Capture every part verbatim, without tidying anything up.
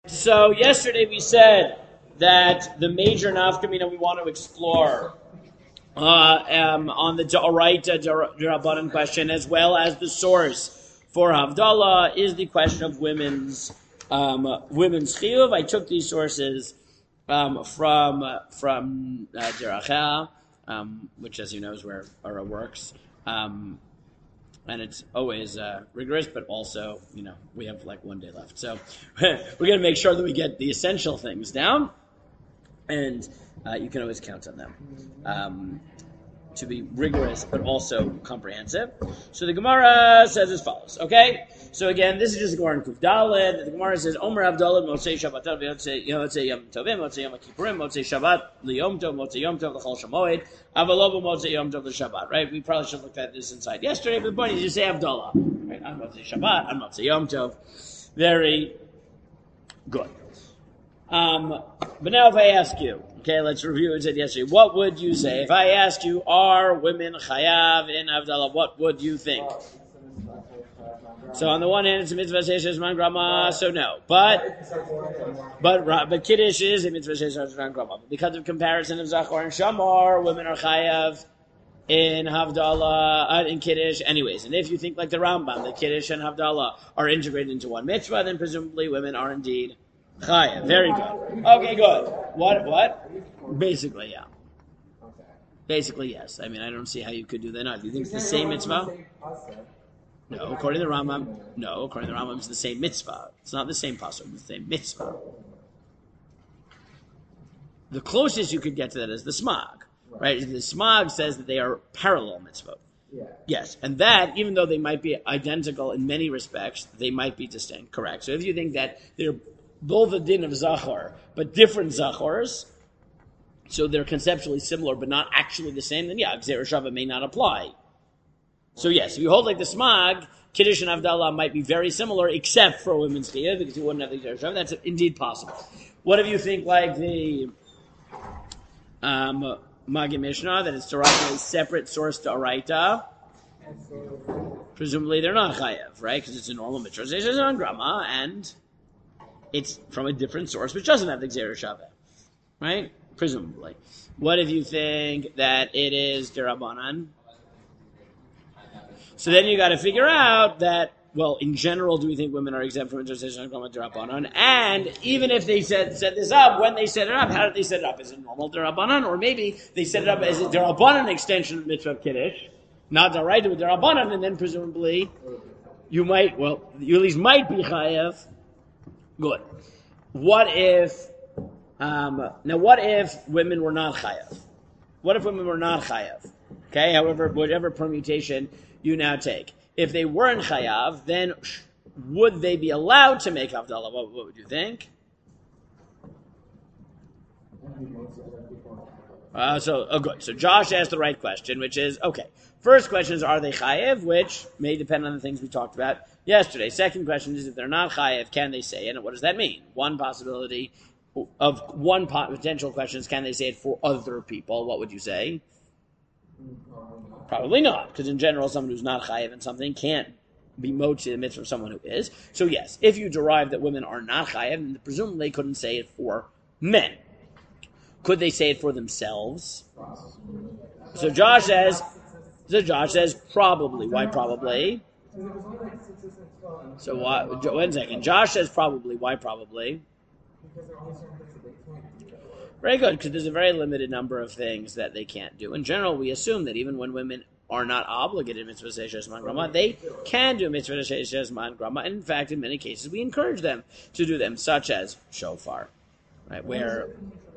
So yesterday we said that the major nafkamina we want to explore uh, um, on the D'oraita D'Rabbanan question, as well as the source for Havdalah, is the question of women's um, women's chiyuv. I took these sources um, from uh, from uh, Derachah, um, which, as you know, is where Ara works. Um, And it's always uh, rigorous, but also, you know, we have like one day left. So we're going to make sure that we get the essential things down, and uh, you can always count on them um, to be rigorous, but also comprehensive. So the Gemara says as follows, okay? So again, this is just Gemara in Kuf Daled. The Gemara says, Omer Havdalah, Motzei Shabbat, Motzei Yom Tovim, Motzei Yom Kippurim, Motzei Shabbat, Liyom Tov, Motzei Yom Tov, L'chol Shamoed, Avalobo, Motzei Yom Tov, L'Shabbat, right? We probably should have looked at this inside yesterday, but the point is you say Havdalah, right? On Motzei Shabbat, on Motzei Yom Tov. Very good. Um, but now if I ask you, okay, let's review what I said yesterday. What would you say? If I asked you, are women chayav in Havdalah, what would you think? So on the one hand, it's a mitzvah sheishes man grama, so no. But but but kiddush is a mitzvah sheishes man grama. Because of comparison of zachor and shamar, women are chayav in Havdalah, uh, in kiddush, anyways. And if you think like the Rambam, that kiddush and Havdalah are integrated into one mitzvah, then presumably women are indeed chayav. Very good. Okay, good. What? What? Basically, yeah. Basically, yes. I mean, I don't see how you could do that. No, do you think it's the same mitzvah? No, according to the Rambam, no, according to the Rambam, it's the same mitzvah. It's not the same pasuk, it's the same mitzvah. The closest you could get to that is the Smag, right? The Smag says that they are parallel mitzvot. Yeah. Yes, and that, even though they might be identical in many respects, they might be distinct, correct. So if you think that they're both a din of Zachor, but different Zachors, so they're conceptually similar, but not actually the same, then yeah, Gzeir Shava may not apply. So yes, if you hold like the Smag, Kiddush and Havdalah might be very similar, except for women's chiyuv, because you wouldn't have the Gzeir Shava. That's indeed possible. What if you think like the um, Magi Mishnah, that it's derived from a separate source to Oraita? Presumably they're not chayav, right? Because it's a normal mitzvah. It's on grama, and it's from a different source, which doesn't have the Gzeir Shava, right? Presumably. What if you think that it is derabanan? So then you got to figure out that, well, in general, do we think women are exempt from intercession and grama derabanan? And even if they set set this up, when they set it up, how did they set it up? Is it normal derabanan, or maybe they set it up as a derabanan extension of mitzvah of kiddush, not deraita with derabanan, and then presumably you might, well, you at least might be chayav. Good. What if, um, now what if women were not chayav? What if women were not chayav? Okay, however, whatever permutation you now take. If they weren't chayav, then would they be allowed to make Havdalah? What, what would you think? Uh, so, oh good. So Josh asked the right question, which is, okay, first question is, are they chayav? Which may depend on the things we talked about yesterday. Second question is, if they're not chayav, can they say it? And what does that mean? One possibility of one potential question is, can they say it for other people? What would you say? Probably not, because in general, someone who's not chayav in something can't be mochi in the midst of someone who is. So yes, if you derive that women are not chayav, then presumably they couldn't say it for men. Could they say it for themselves? So Josh says, so Josh says probably. Why probably? So why, one second. Josh says probably. Why probably? Very good, because there's a very limited number of things that they can't do. In general, we assume that even when women are not obligated mitzvah sheishes man grama, they can do mitzvah sheishes man grama. And in fact, in many cases, we encourage them to do them, such as shofar, right? Where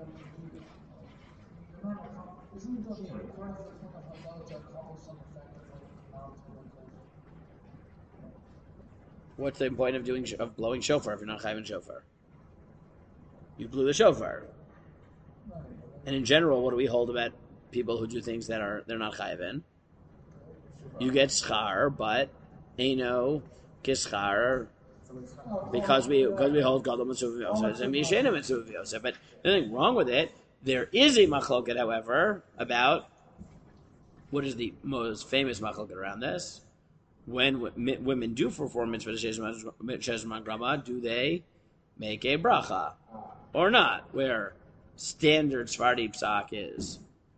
what's the point of doing of blowing shofar if you're not chayav in shofar? You blew the shofar. And in general, what do we hold about people who do things that are they're not chayav in? You get schar, but eino kischar, because we because we hold gadol mitzvah v'yosef and mishena mitzvah v'yosef. But nothing wrong with it. There is a machloket, however, about what is the most famous machloket around this. When women do perform mitzvah shesman grama, do they make a bracha or not, where standard Sephardi psak is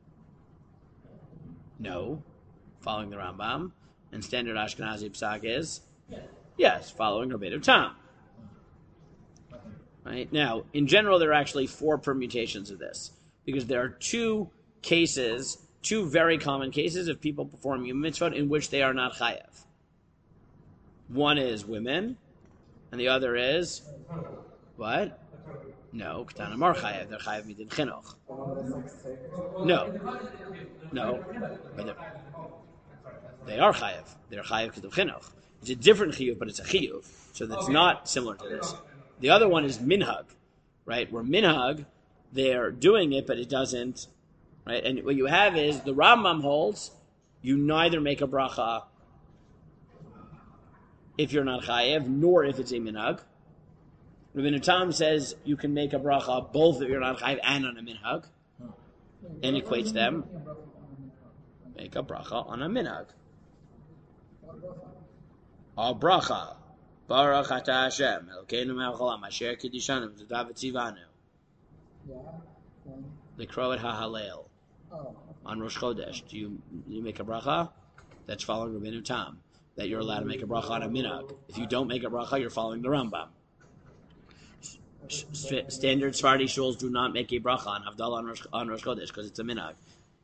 no, following the Rambam, and standard Ashkenazi psak is yes, following Rabbeinu Tam. Right? Now, in general, there are actually four permutations of this, because there are two cases, two very common cases of people performing a mitzvah in which they are not chayav. One is women, and the other is what? No, Ketana Mar chayav. They're chayav midin chinuch. No, no, but they are chayav. They're chayav because of chinuch. It's a different chiyuv, but it's a chiyuv, so that's not similar to this. The other one is minhag, right? Where minhag, they're doing it, but it doesn't, right? And what you have is the Rambam holds you neither make a bracha if you're not chayev, nor if it's a minhag. Rabbeinu Tam says you can make a bracha both if you're not chayev and on a minhag, and equates them. Make a bracha on a minhag. A bracha. Baruch atah Hashem, Elokeinu melech haolam, asher kiddushanu v'tadav v'tzivanu. They crow at HaHalel on Rosh Chodesh. Do you, you make a bracha? That's following Rabbeinu Tam. That you're allowed to make a bracha on a minhag. If you don't make a bracha, you're following the Rambam. St- standard Sephardi shuls do not make a bracha on Havdalah on Rosh, on Rosh Chodesh because it's a minhag.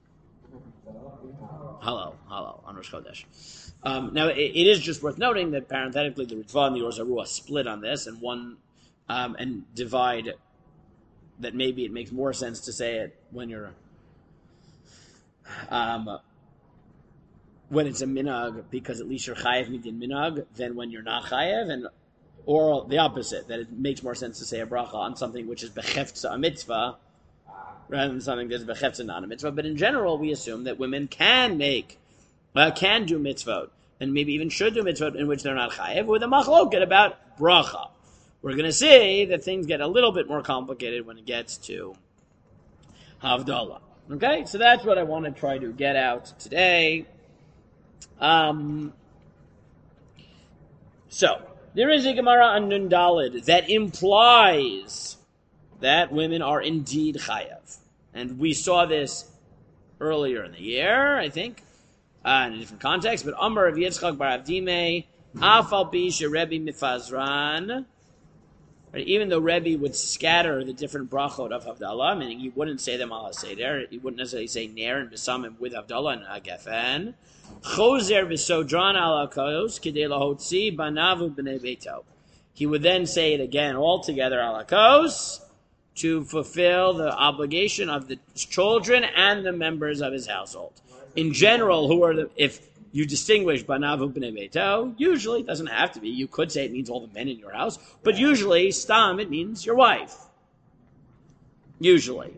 Halal, halal on Rosh Chodesh. Um, now, it, it is just worth noting that parenthetically, the Ritva and the Or Zarua split on this, and one um, and divide. That maybe it makes more sense to say it when you're um, when it's a minhag, because at least you're chayev midin minhag, than when you're not chayev, and or the opposite, that it makes more sense to say a bracha on something which is bechefza a mitzvah rather than something that's bechefza not a mitzvah. But in general, we assume that women can make. Uh, can do mitzvot, and maybe even should do mitzvot in which they're not chayev, with a machloket about bracha. We're going to see that things get a little bit more complicated when it gets to Havdalah. Okay, so that's what I want to try to get out today. Um, so, there is a Gemara on Nun Daled that implies that women are indeed chayev. And we saw this earlier in the year, I think. Uh, in a different context, but Amar of Yitzchak bar Avdime, Afal Pi Rebbe Mifazran. Even though Rebbe would scatter the different brachot of Havdalah, meaning he wouldn't say them al Seder, he wouldn't necessarily say Ner and Besamim with Havdalah and Agafen. Chozer v'sodran al Akos k'dei lahotzi banavu b'nei beito. He would then say it again all together al Akos to fulfill the obligation of the children and the members of his household. In general, who are the, if you distinguish Banavu B'nei Beito, usually, it doesn't have to be, you could say it means all the men in your house, but usually, Stam, it means your wife. Usually.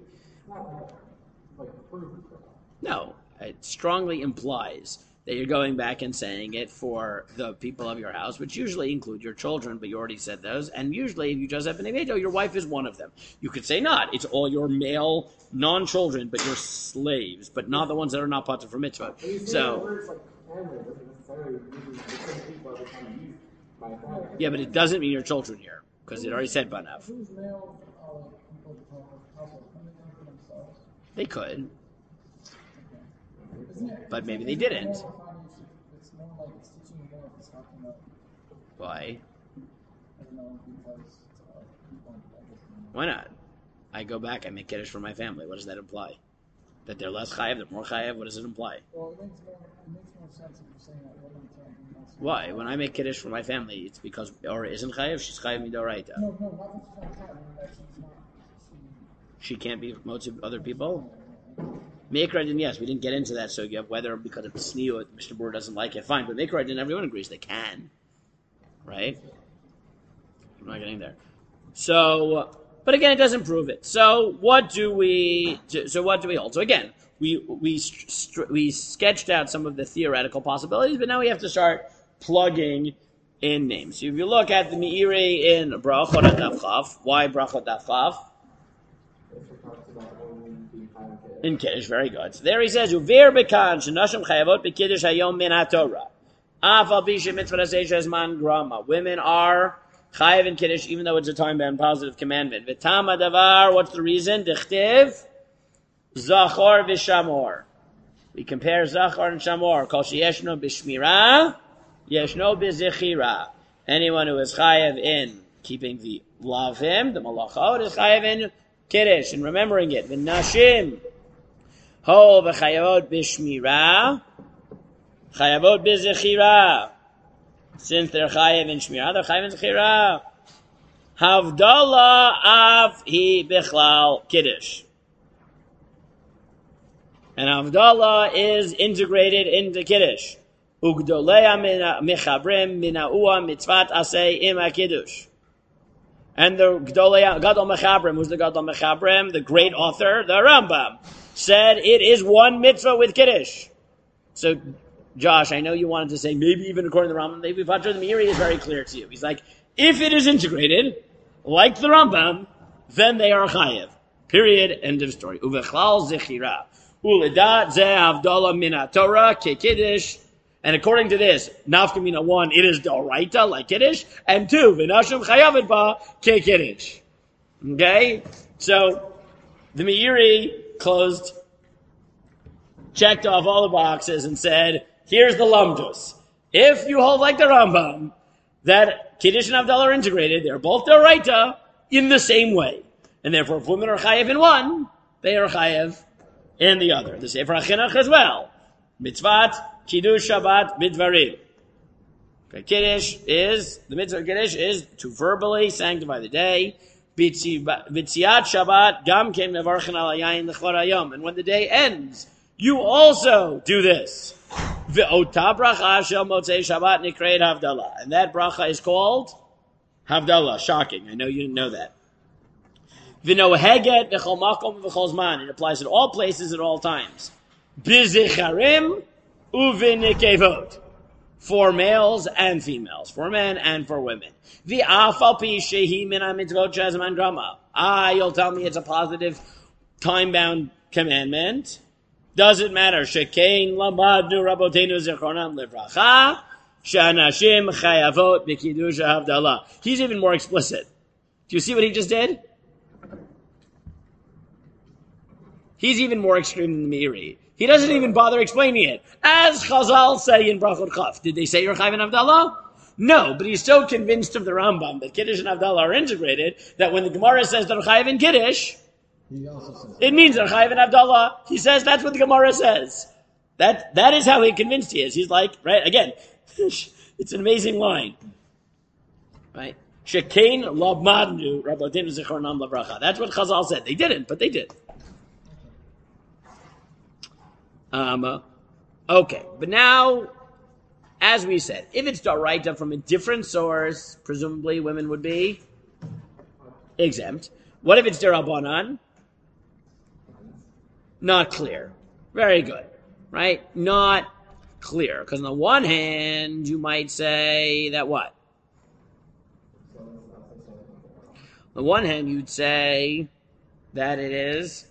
No, it strongly implies that you're going back and saying it for the people of your house, which usually include your children, but you already said those, and usually, if you just have B'nei Beito, your wife is one of them. You could say not, it's all your male non-children, but your slaves, but not the ones that are not part of mitzvah. So, yeah, but it doesn't mean your children here, because it already said Banav. They could, but maybe they didn't. Why? Why not? I go back, I make kiddush for my family. What does that imply? That they're less chayev, they're more chayev? What does it imply? Well, it makes more, it makes more sense if you're saying that women can't. Why? When I make kiddush for my family, it's because Ora isn't chayev, she's chayev midoraita. No, no, not that she's not chayev. She can't be motive other people? Meikra didn't, yes, we didn't get into that, so you have whether because of Sneeut, Mister Boer doesn't like it, fine, but Meikra didn't, everyone agrees they can. Right? I'm not getting there. So, but again, it doesn't prove it. So, what do we? Do, so, what do we hold? So, again, we we we sketched out some of the theoretical possibilities, but now we have to start plugging in names. So, if you look at the Meiri in Brachot Daf Chaf, why Brachot Daf Chaf? In Kiddush, very good. So there he says, "Uver bekan shenashim chayavot bekiddush hayom min haTorah." Afal pi shemitzvah aseh shezman grama. Women are chayev in kiddush, even though it's a time-bound positive commandment. V'tama davar, what's the reason? Dichtiv, zachor v'shamor. We compare zachor and shamor. Kol sheyeshno b'shmira, yeshno b'zichira. Anyone who is chayev in keeping the lavim, the malachot, is chayev in kiddush and remembering it. V'nashim, ho v'chayavot b'shmira, chayavot b'zichira. Since they're chayev in shmira, they're chayev in zichira. Havdalah av hi bichlal kiddush. And Havdalah is integrated into kiddush. Ugdoleya mechabrim mina'ua mitzvat asay ima kiddush. And the Gdoleya, Gadol Mechabrim, who's the Gadol Mechabrim, the great author, the Rambam, said it is one mitzvah with kiddush. So, Josh, I know you wanted to say, maybe even according to the Rambam, maybe Patra the Meiri is very clear to you. He's like, if it is integrated, like the Rambam, then they are chayev. Period. End of story. Uvechlal zechira. Uledat ze avdala min Torah ke kiddush. And according to this, nafka mina one, it is d'oraita, like kiddush. And two, v'nashim chayavet ba ke kiddush. Okay? So, the Meiri closed, checked off all the boxes and said, here's the lamdus. If you hold like the Rambam, that kiddush and avdala are integrated, they're both d'oraita in the same way. And therefore, if women are chayev in one, they are chayev in the other. The Sefer HaChinuch as well. Mitzvat, Kiddush Shabbat, Bidvarim. Okay, Kiddush is, the mitzvah of Kiddush is to verbally sanctify the day. B'tziat Shabbat, Gam Kem Nevarchen Al Yayin L'chvar Hayom. And when the day ends, you also do this. V'ota bracha shel Motzei Shabbat nikreit Havdalah. And that bracha is called Havdalah. Shocking. I know you didn't know that. V'noheget v'chol makom v'chol zman. It applies at all places at all times. B'zicharim u'v'nikevot. For males and females. For men and for women. V'af al pi shehi min ha'mitzvot shezman grama. Ah, you'll tell me it's a positive, time-bound commandment. Doesn't matter. Shekein lamadnu rabotenu zichronam livracha. She'anashim chayavot b'kiddush havdalah. He's even more explicit. Do you see what he just did? He's even more extreme than the Meiri. He doesn't even bother explaining it. As Chazal say in Brachot Chaf, did they say you're chayav in Havdalah? No, but he's so convinced of the Rambam that Kiddush and Havdalah are integrated that when the Gemara says they're chayav in Kiddush, it means they're chayav in Havdalah. He says that's what the Gemara says. That that is how he convinced he is. He's like, right, again, it's an amazing line. Right? Shekein labmadnu rabotenu zichronam lavracha. That's what Chazal said. They didn't, but they did. Um, okay, but now, as we said, if it's d'oraita from a different source, presumably women would be exempt. What if it's d'Rabbanan? Not clear. Very good, right? Not clear. Because on the one hand, you might say that what? On the one hand, you'd say that it is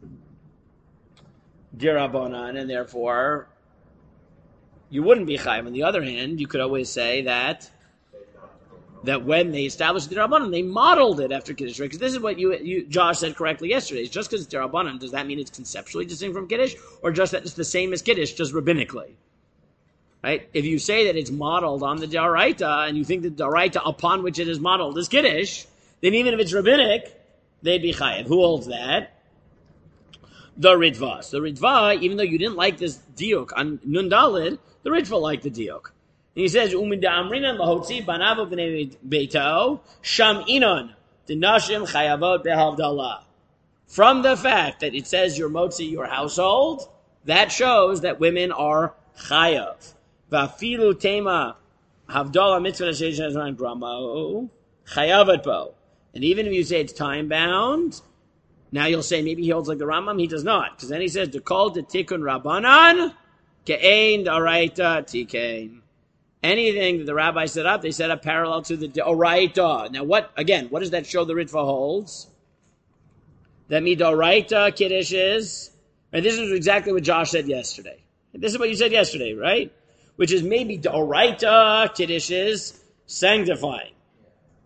d'Rabbanan, and therefore you wouldn't be chayav. On the other hand, you could always say that that when they established the d'Rabbanan, they modeled it after Kiddush, right? Because this is what you, you Josh said correctly yesterday. It's just because it's d'Rabbanan, does that mean it's conceptually distinct from Kiddush, or just that it's the same as Kiddush, just rabbinically? Right? If you say that it's modeled on the d'oraita, and you think that the d'oraita upon which it is modeled is Kiddush, then even if it's rabbinic, they'd be chayav. Who holds that? The Ritva. So the Ritva, even though you didn't like this diuk on Nun Daled, the Ritva liked the diuk. And he says, Umin da'amrinan lahotzi banav b'nei beito sham inon dinashim chayavot behavdalah. From the fact that it says your motzi, your household, that shows that women are chayav. V'afilu tema havdalah mitzvah shezman gramo chayavat bo. And even if you say it's time bound, now you'll say maybe he holds like the Rambam. He does not, because then he says to call the tikkun rabbanan ke'ein d'oraita tikein. Anything that the rabbi set up, they set up parallel to the d'oraita. Now, what again? What does that show? The Ritva holds that midoraita kiddush is. And this is exactly what Josh said yesterday. This is what you said yesterday, right? Which is maybe d'oraita kiddush is sanctifying.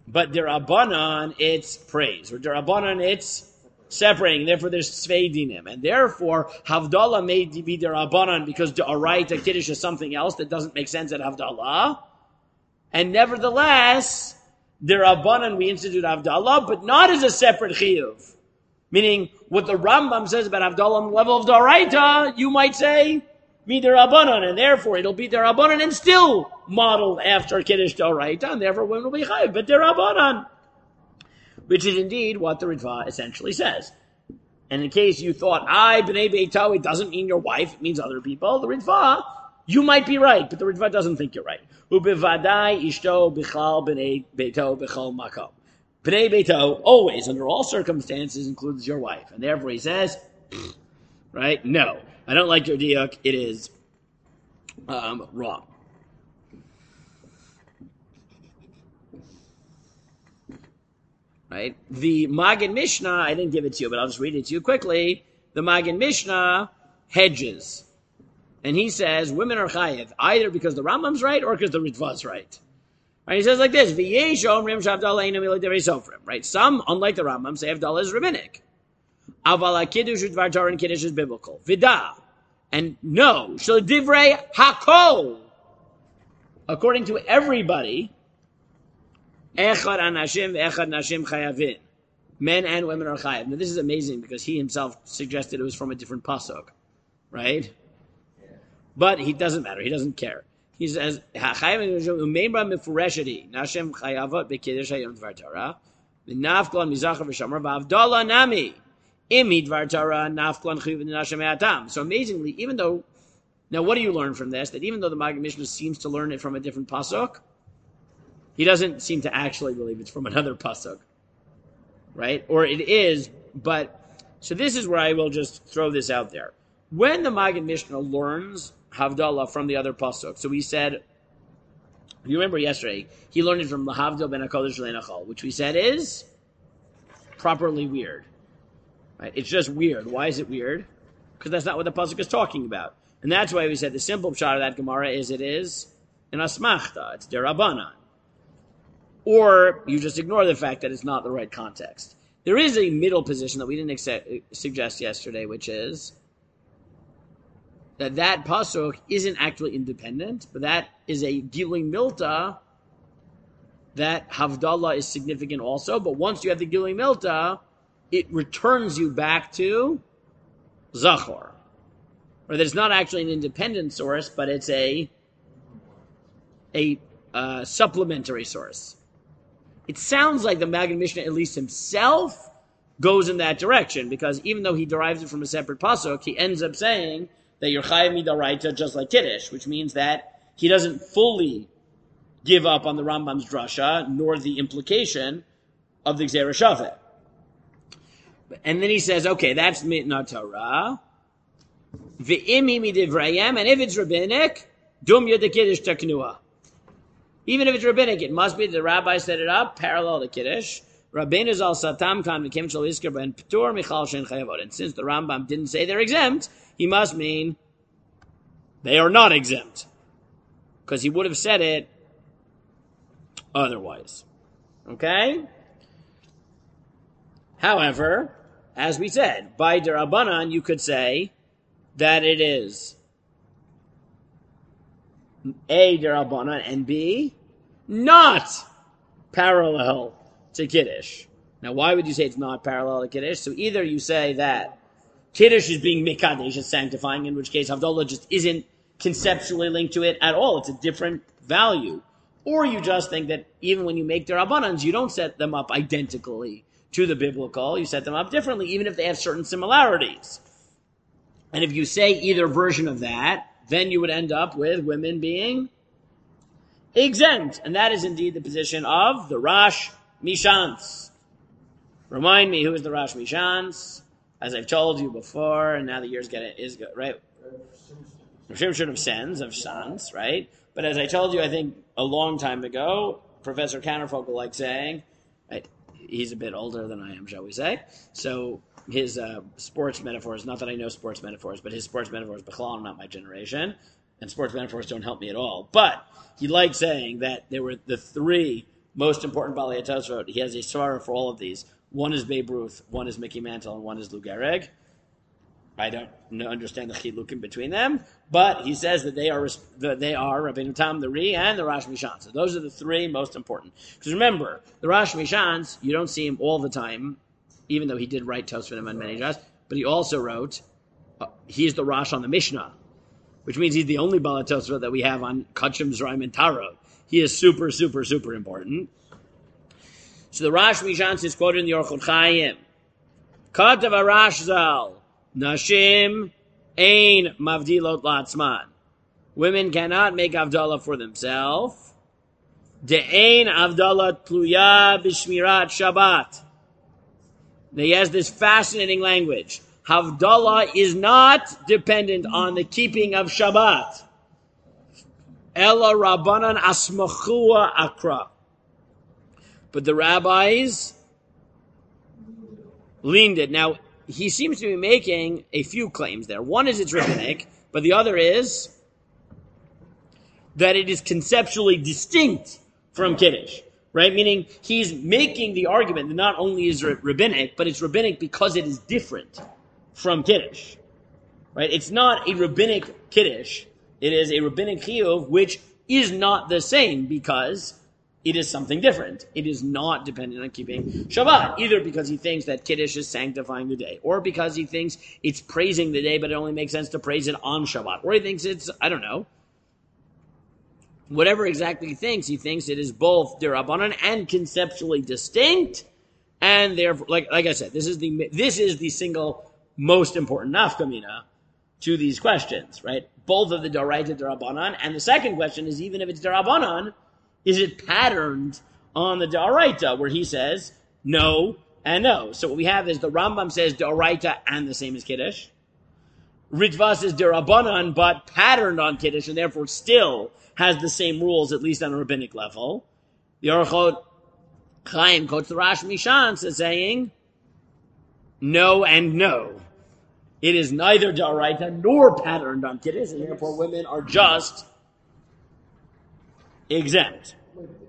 But derabanan, it's praise. Or derabanan, it's separating. Therefore, there's sveidinim. And therefore, Havdalah may be derabanan because da'araita kiddush is something else that doesn't make sense at Havdalah. And nevertheless, derabanan, we institute Havdalah, but not as a separate chiyuv. Meaning, what the Rambam says about Havdalah on the level of da'araita, you might say, be derabanan, and therefore it'll be derabanan and still modeled after Kiddush da'araita, and therefore women will be chayiv, but derabanan. Which is indeed what the Ritva essentially says. And in case you thought, I, b'nei beito, it doesn't mean your wife, it means other people, the Ritva, you might be right, but the Ritva doesn't think you're right. Ubevadai ishto bichal b'nei beito bichal makom. B'nei beito, always, under all circumstances, includes your wife. And therefore he says, right, no. I don't like your diuk. It is um, wrong. Right? The Magen Mishnah, I didn't give it to you, but I'll just read it to you quickly. The Magen Mishnah hedges. And he says, women are chayiv, either because the Rambam's right or because the Ritva's right. Right? He says like this, right? Some, unlike the Rambam, say Havdalah is rabbinic. Aval kiddush udvar Torah and kiddush is biblical. Vida. And no, shel divrei hakol. According to everybody, echad anashim ve'echad nashim chayavin. Men and women are chayav. Now this is amazing because he himself suggested it was from a different pasuk. Right? But he doesn't matter. He doesn't care. He says, "Chayav umeimra mifureshedi nashim chayavot bekiddush hayom dvar Torah v'nafklon mizachar v'shamar v'avdala nami." So amazingly, even though, now what do you learn from this? That even though the Magen Mishnah seems to learn it from a different pasuk, he doesn't seem to actually believe it's from another pasuk, right? Or it is, but, so this is where I will just throw this out there. When the Magen Mishnah learns Havdalah from the other pasuk, so we said, if you remember yesterday, he learned it from Lahavdil ben HaKodesh Le'nachal, which we said is properly weird. Right? It's just weird. Why is it weird? Because that's not what the pasuk is talking about. And that's why we said the simple pshat of that Gemara is it is an asmachta. It's derabanan. Or you just ignore the fact that it's not the right context. There is a middle position that we didn't accept, suggest yesterday, which is that that pasuk isn't actually independent, but that is a Gilui Milta that Havdalah is significant also. But once you have the Gilui Milta, it returns you back to Zachor. Or that it's not actually an independent source, but it's a, a uh, supplementary source. It sounds like the Magen Mishnah, at least himself, goes in that direction, because even though he derives it from a separate pasuk, he ends up saying that you're chayav midaraita just like Kiddush, which means that he doesn't fully give up on the Rambam's drasha, nor the implication of the Gzera Shaveh. And then he says, okay, that's mitna Torah. V'imi midivrayim, and if it's rabbinic, dum yud Kiddush taknua. Even if it's rabbinic, it must be that the rabbi set it up parallel to Kiddush. Rabbeinu zal satam kan v'kim shel isker ben p'tur michal shen chayavot. And since the Rambam didn't say they're exempt, he must mean they are not exempt, because he would have said it otherwise. Okay? However, as we said, by derabanan, you could say that it is A, derabanan, and B, not parallel to Kiddush. Now, why would you say it's not parallel to Kiddush? So either you say that Kiddush is being mikadesh, it's sanctifying, in which case Havdalah just isn't conceptually linked to it at all. It's a different value. Or you just think that even when you make derabanans, you don't set them up identically to the biblical. You set them up differently, even if they have certain similarities. And if you say either version of that, then you would end up with women being exempt. And that is indeed the position of the Rosh Mishans. Remind me, who is the Rosh Mishans? As I've told you before, and now the year's get it is good, right? Shimshon of Sens, of Sons, right? But as I told you, I think a long time ago, Professor Counterfocal liked saying, right, he's a bit older than I am, shall we say? So his uh, sports metaphors, not that I know sports metaphors, but his sports metaphors, Bechlal, not my generation, and sports metaphors don't help me at all. But he liked saying that there were the three most important Balei Tosfot. He has a svara for all of these. One is Babe Ruth, one is Mickey Mantle, and one is Lou Gehrig. I don't know, understand the chilukim between them, but he says that they are that they are Rabbeinu Tam the Ri and the Rosh Mishan. So those are the three most important. Because remember, the Rosh Mishans, you don't see him all the time, even though he did write Tosfot on many jobs, but he also wrote, uh, he's the Rosh on the Mishnah, which means he's the only Balei Tosfot that we have on Kachim, Zraim, and Tarot. He is super, super, super important. So the Rosh Mishans is quoted in the Orchot Chaim. Katav Arash Zal. Nashim ein mavdilot latzman. Women cannot make avdallah for themselves. De'ein avdallah tluya b'shmirat Shabbat. Now he has this fascinating language. Havdalah is not dependent on the keeping of Shabbat. Ella rabbanan asmachua akra. But the rabbis leaned it. Now, he seems to be making a few claims there. One is it's rabbinic, but the other is that it is conceptually distinct from Kiddush, right? Meaning he's making the argument that not only is it rabbinic, but it's rabbinic because it is different from Kiddush, right? It's not a rabbinic Kiddush. It is a rabbinic chiyuv, which is not the same because it is something different. It is not dependent on keeping Shabbat, either because he thinks that Kiddush is sanctifying the day, or because he thinks it's praising the day, but it only makes sense to praise it on Shabbat, or he thinks it's, I don't know, whatever exactly he thinks, he thinks it is both D'Rabbanan and conceptually distinct, and therefore, like, like I said, this is the, this is the single most important nafkamina to these questions, right? Both of the D'Oraita D'Rabbanan, and the second question is, even if it's D'Rabbanan, is it patterned on the D'Oraita, where he says no and no? So what we have is the Rambam says D'Oraita and the same as Kiddush. Ritva says D'Rabbanan, but patterned on Kiddush, and therefore still has the same rules, at least on a rabbinic level. The Orchot Chaim quotes the Rosh Mishan as saying no and no. It is neither D'Oraita nor patterned on Kiddush, and therefore women are just exempt.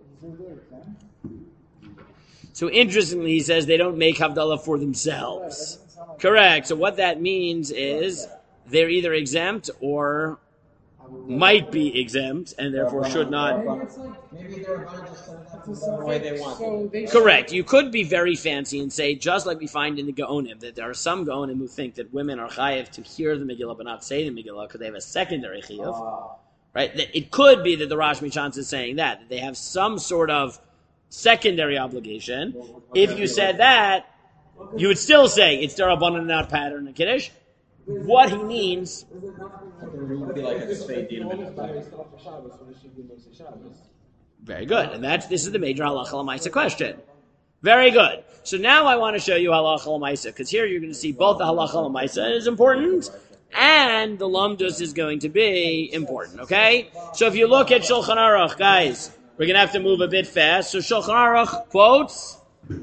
So interestingly, he says they don't make Havdalah for themselves. Correct. So what that means is they're either exempt or might be exempt, and therefore should not. Maybe they're the way they want. Correct. You could be very fancy and say, just like we find in the Gaonim, that there are some Gaonim who think that women are chayiv to hear the Megillah but not say the Megillah because they have a secondary chiyuv. Right? It could be that the Rosh Mishan is saying that, that they have some sort of secondary obligation. If you said that, you would still say it's D'Rabbanan and not pattern in Kiddush. What he means. Very good. And that's this is the major halacha l'maisa question. Very good. So now I want to show you halacha l'maisa, because here you're going to see both the halacha l'maisa is important, and the lamdus is going to be important, okay? So if you look at Shulchan Aruch, guys, we're going to have to move a bit fast. So Shulchan Aruch quotes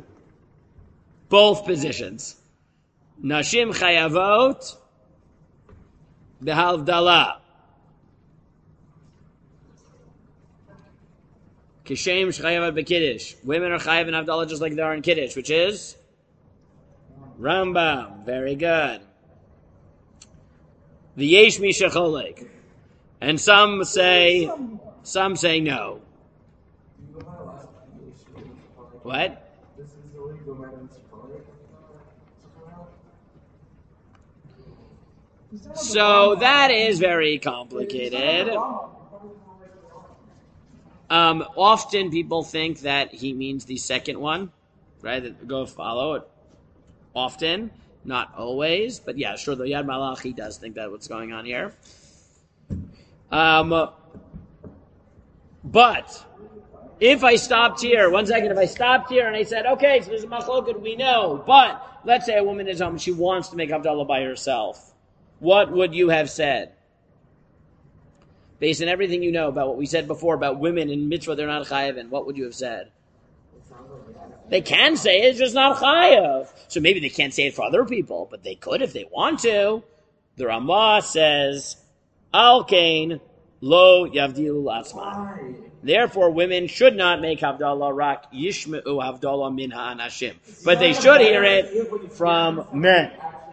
both positions. Nashim chayavot b'havdalah. Kishem shchayavot b'kiddush. Women are chayav in havdalah just like they are in kiddush, which is Rambam. Very good. The Yesh Mishacholek. And some say, some say no. What? So that is very complicated. Um, often people think that he means the second one, right? That go follow it. Often. Not always, but yeah, sure, the Yad Malachi does think that's what's going on here. Um, but if I stopped here, one second, if I stopped here and I said, okay, so there's a machloket, we know, but let's say a woman is home, she wants to make Havdalah by herself. What would you have said? Based on everything you know about what we said before about women in mitzvah, they're not chayav, what would you have said? They can say it, it's just not chayav. So maybe they can't say it for other people, but they could if they want to. The Ramah says, Al kain lo yavdilu latzman. Therefore, women should not make Havdalah rak yishme'u Havdalah min ha'anashim. But they should hear it from men.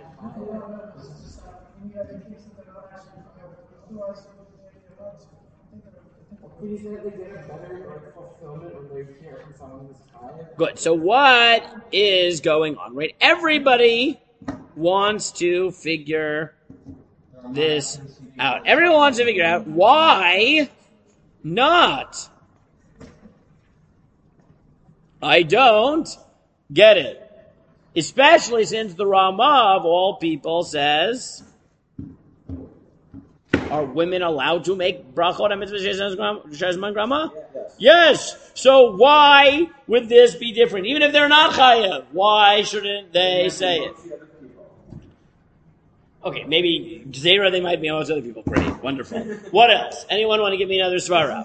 Good. So what is going on, right? Everybody wants to figure this out. Everyone wants to figure out why not. I don't get it. Especially since the Rama of all people says, are women allowed to make brachot and mitzvah shezman grama? Yes. Yes. So why would this be different? Even if they're not chayav, why shouldn't they say it? Okay, maybe Zera they might be amongst other people. Great, wonderful. What else? Anyone want to give me another svara?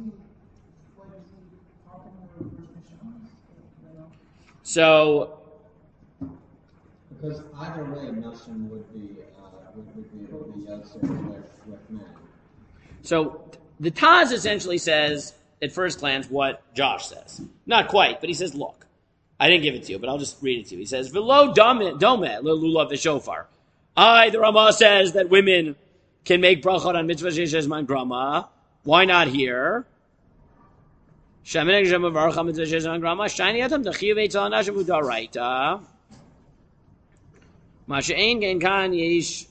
So, because either way, Nashim would be uh, would, would be would be Yotzer with, with men. So the Taz essentially says at first glance what Josh says. Not quite, but he says, look, I didn't give it to you, but I'll just read it to you. He says, "V'lo dome dome lulav the shofar." I, the Rama, says that women can make brachot on mitzvah sheyesh man grama. Why not here? Shemineg shemavarcha mitzvah sheyesh man grama. Shiny atam dachiyuv eitzal nashim udaraita. Masha'ein gen kan yesh.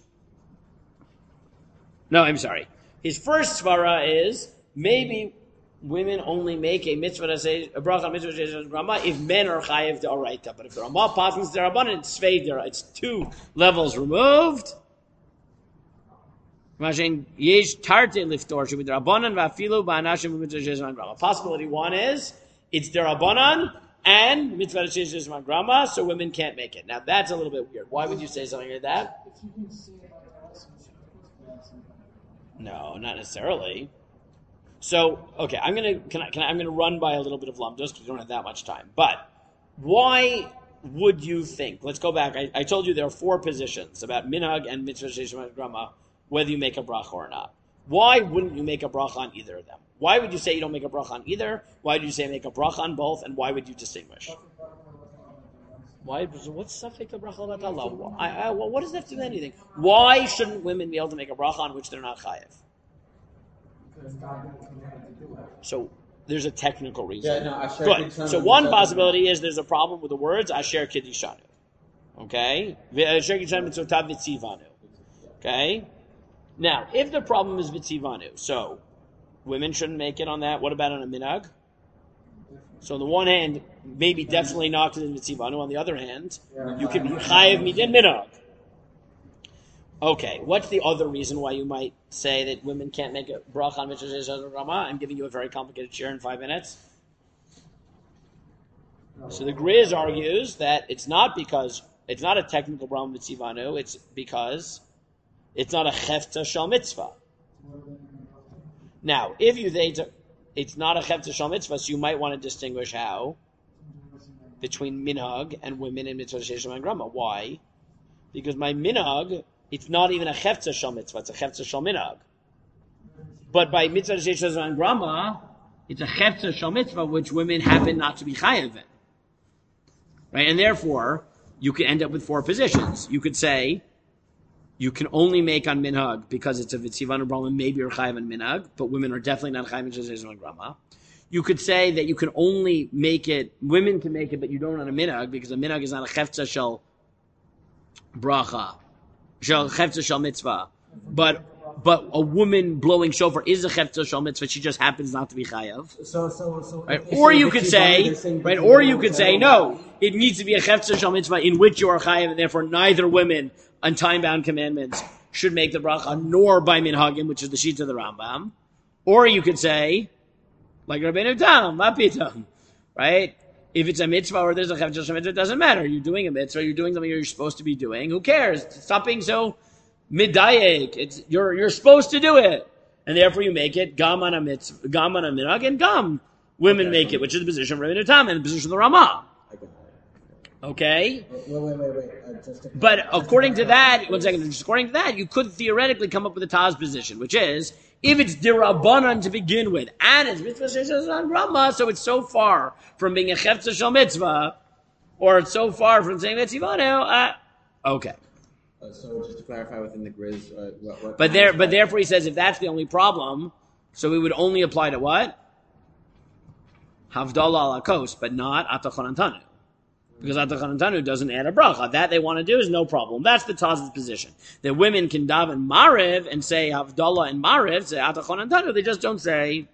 No, I'm sorry. His first svara is maybe women only make a mitzvah to say a bracha on mitzvah sheyesh man grama if men are chayev d'oraita. But if the Rama passes d'Rabbanan, it's svei d'oraita. It's two levels removed. Possibility one is it's derabanan and mitzvah sheyesh man grama, so women can't make it. Now that's a little bit weird. Why would you say something like that? No, not necessarily. So okay, I'm gonna can I, can I, I'm gonna run by a little bit of lumdus because we don't have that much time. But why would you think? Let's go back. I, I told you there are four positions about minhag and mitzvah sheyesh man grama, whether you make a bracha or not. Why wouldn't you make a bracha on either of them? Why would you say you don't make a bracha on either? Why do you say make a bracha on both? And why would you distinguish? Why? What's safek the bracha about Allah? I, I, well, what does that have to do with anything? Why shouldn't women be able to make a bracha on which they're not chayev? So there's a technical reason. Yeah, no, Asher Good. So one possibility is there's a problem with the words Asher Kiddishanu. Okay? Asher Kiddishanu mitzotav v'tzivanu. Okay? Now, if the problem is v'tzivanu, so women shouldn't make it on that. What about on a minhag? So on the one hand, maybe definitely not because it's v'tzivanu. On the other hand, you can be chayev midin minhag. Okay, what's the other reason why you might say that women can't make a bracha on mitzvah sheyesh rama? I'm giving you a very complicated share in five minutes. So the Grizz argues that it's not because it's not a technical problem with tzivanu. It's because it's not a chefta shal mitzvah. Now, if you think it's not a chefta shal mitzvah, so you might want to distinguish how between minhag and women in mitzvah sheyesh man grama. Why? Because my minhag, it's not even a chefta shal mitzvah; it's a chefta shal minhag. But by mitzvah sheyesh man grama, it's a chefta shal mitzvah which women happen not to be chayev in. Right, and therefore you could end up with four positions. You could say you can only make on minhag because it's a v'tzivanu brahman, maybe you're chayev on minhag, but women are definitely not chayev in mitzvah sheyesh man grama. You could say that you can only make it, women can make it, but you don't on a minhag because a minhag is not a chefta shal bracha, shal chefta shal mitzvah. But but a woman blowing shofar is a chefta shal mitzvah. She just happens not to be chayav. So so so. Right? Or you could say, right? Or you could say, no, it needs to be a chefta shal mitzvah in which you are chayav, and therefore neither women on time-bound commandments should make the bracha, nor by minhagim, which is the sheet of the Rambam. Or you could say, like Rabbeinu Tam, mapitam, right? If it's a mitzvah or there's a chefta shal mitzvah, it doesn't matter. You're doing a mitzvah, you're doing something you're supposed to be doing. Who cares? Stop being so midayek. It's you're you're supposed to do it, and therefore you make it gam on a mitzvah, gam on a minhag, and gam women okay, make it, which is the position of Rabbeinu Tam and the position of the Ramah. Okay. Wait, wait, wait, wait. Uh, just but according to that, one second. Just according to that, you could theoretically come up with a Taz position, which is If it's dirabanan to begin with, and it's mitzvah sheishas on Rama, so it's so far from being a chefza shel mitzvah, or it's so far from saying mitzvah, uh, okay. Uh, so just to clarify within the Grizz, uh, what, what But there, but therefore he says if that's the only problem, so we would only apply to what? Havdalah ala kos, but not atachanantanu. Because atachanantanu doesn't add a bracha. That they want to do is no problem. That's the Taz's position. That women can daven mariv and say Havdalah and mariv, say atachanantanu, they just don't say.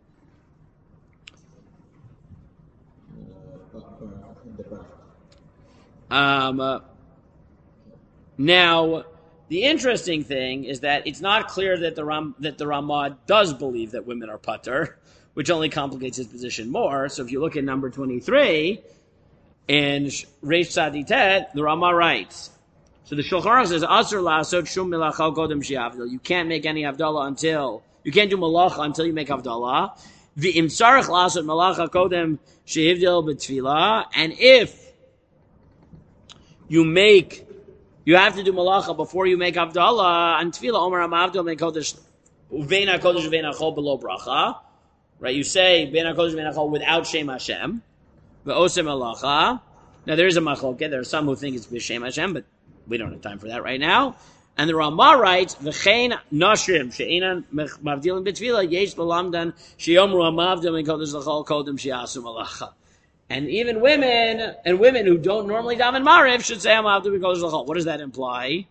Um, uh, now, the interesting thing is that it's not clear that the Ram, that the Ramah does believe that women are patur, which only complicates his position more. So if you look at number twenty-three, in Reish Tzaditet, the Ramah writes, so the Shulchan Aruch says, Asur la'asot shum milachal kodem she'avdil. You can't make any Havdalah until, you can't do malacha until you make Havdalah. V'im tzarech la'asot malacha kodem she'avdil b'tfilah. And if you make You have to do malacha before you make Havdalah. And tefillah, Omer Hamavdil, make kodesh, uveina kodesh uveina chol below bracha. Right? You say uveina kodesh uveina chol without Shem Hashem. Ve'osem malacha. Now there is a machloket. There are some who think it's b'Shem Hashem, but we don't have time for that right now. And the Ramah writes, v'chein nashrim she'enan mavdilim b'tefillah yesh l'lamdan she'omru Hamavdil make kodesh l'chol kodem she'asu malacha. And even women, and women who don't normally daven mariv should say, I'm out to be kodesh l'chol. What does that imply?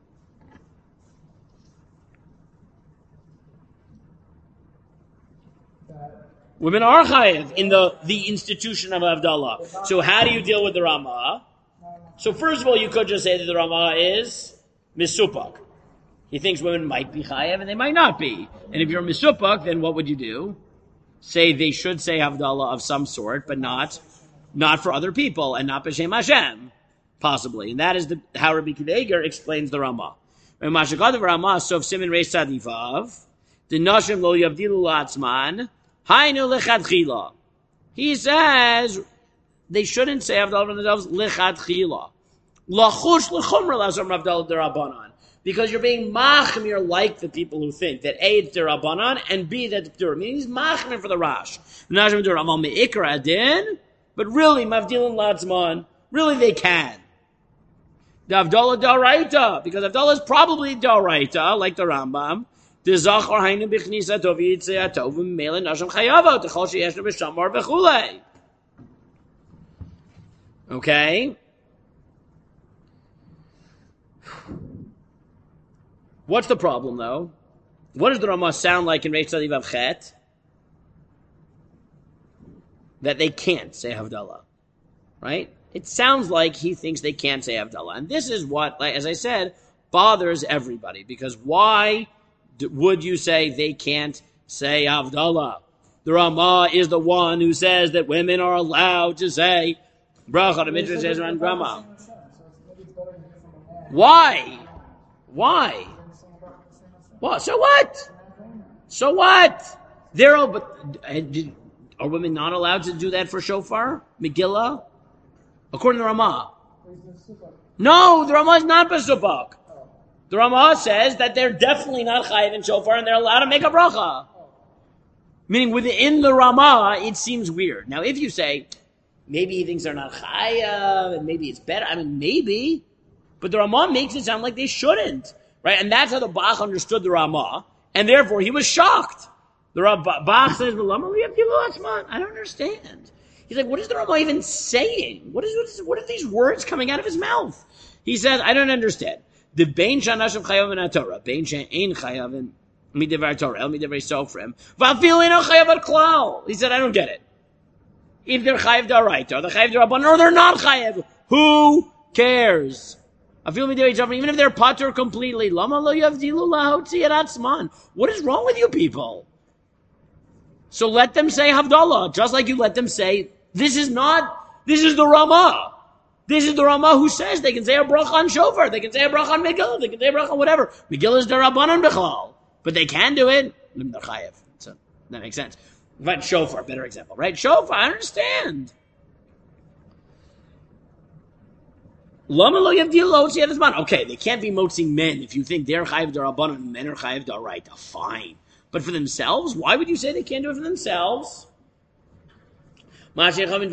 Women are chayiv in the, the institution of Havdalah. So how do you deal with the Ramah? So first of all, you could just say that the Ramah is misupak. He thinks women might be chayiv and they might not be. And if you're misupak, then what would you do? Say they should say Havdalah of some sort, but not not for other people, and not b'Shem Hashem, possibly. And that is the, how Rabbi Kiva explains the Ramah. The Nashim lo yavdilu la'atzman, hainu lechatchila. He says they shouldn't say Havdalah for themselves lechatchila. Lachush l'chumra l'asam Havdalah derabanan. Because you're being machmir like the people who think that A, it's derabanan, and B, that it's pure. Meaning he's machmir for the Rash. Nashim deramal me'ikra adin, but really, mavdilin latzman, really they can. The Havdalah daraita, because Havdalah is probably daraita, like the Rambam. The zachar hainu b'chnisa tov yitzei atov v'mele nashim chayavot t'chol sheyeshnu b'shamar v'chulei. Okay? What's the problem, though? What does the Ramah sound like in Reish Tzadi Vav Chet? That they can't say Havdalah, right? It sounds like he thinks they can't say Havdalah. And this is what, like, as I said, bothers everybody. Because why d- would you say they can't say Havdalah? The Ramah is the one who says that women are allowed to say Bracha, the Midrash says around Grama. Why? Why? What? So what? So what? They're all, but are women not allowed to do that for shofar? Megillah? According to the Ramah. No, the Ramah is not Besupak. The Ramah says that they're definitely not chayiv in shofar and they're allowed to make a bracha. Meaning within the Ramah, it seems weird. Now if you say, maybe he thinks they're not chayiv and maybe it's better, I mean maybe, but the Ramah makes it sound like they shouldn't. Right? And that's how the Bach understood the Ramah, and therefore he was shocked. The Bach says, I don't understand. He's like, what is the Ramah even saying? What is, what is what are these words coming out of his mouth? He says, I don't understand. The Bein Shanash of Chayav in Torah, Bein She'ein Chayav in Midevar Torah, El Midevar Sofrim, Va'afil Eino Chayav at Klal. He said, I don't get it. If they're Chayav D'Oraita, or they're Chayav D'Rabbanan, or they're not Chayav, who cares? Even if they're patur completely, what is wrong with you people? So let them say Havdalah, just like you let them say, this is not, this is the Ramah. This is the Ramah who says they can say a bracha on shofar, they can say a bracha on Megillah, they can say a bracha on whatever. Megillah is derabanan b'chlal, but they can do it. They're chayev. So that makes sense. But shofar, better example, right? Shofar, I understand. Okay, they can't be motzing men if you think they're chayiv derabanan and men are chayiv daraita. Fine. But for themselves? Why would you say they can't do it for themselves? And he said, if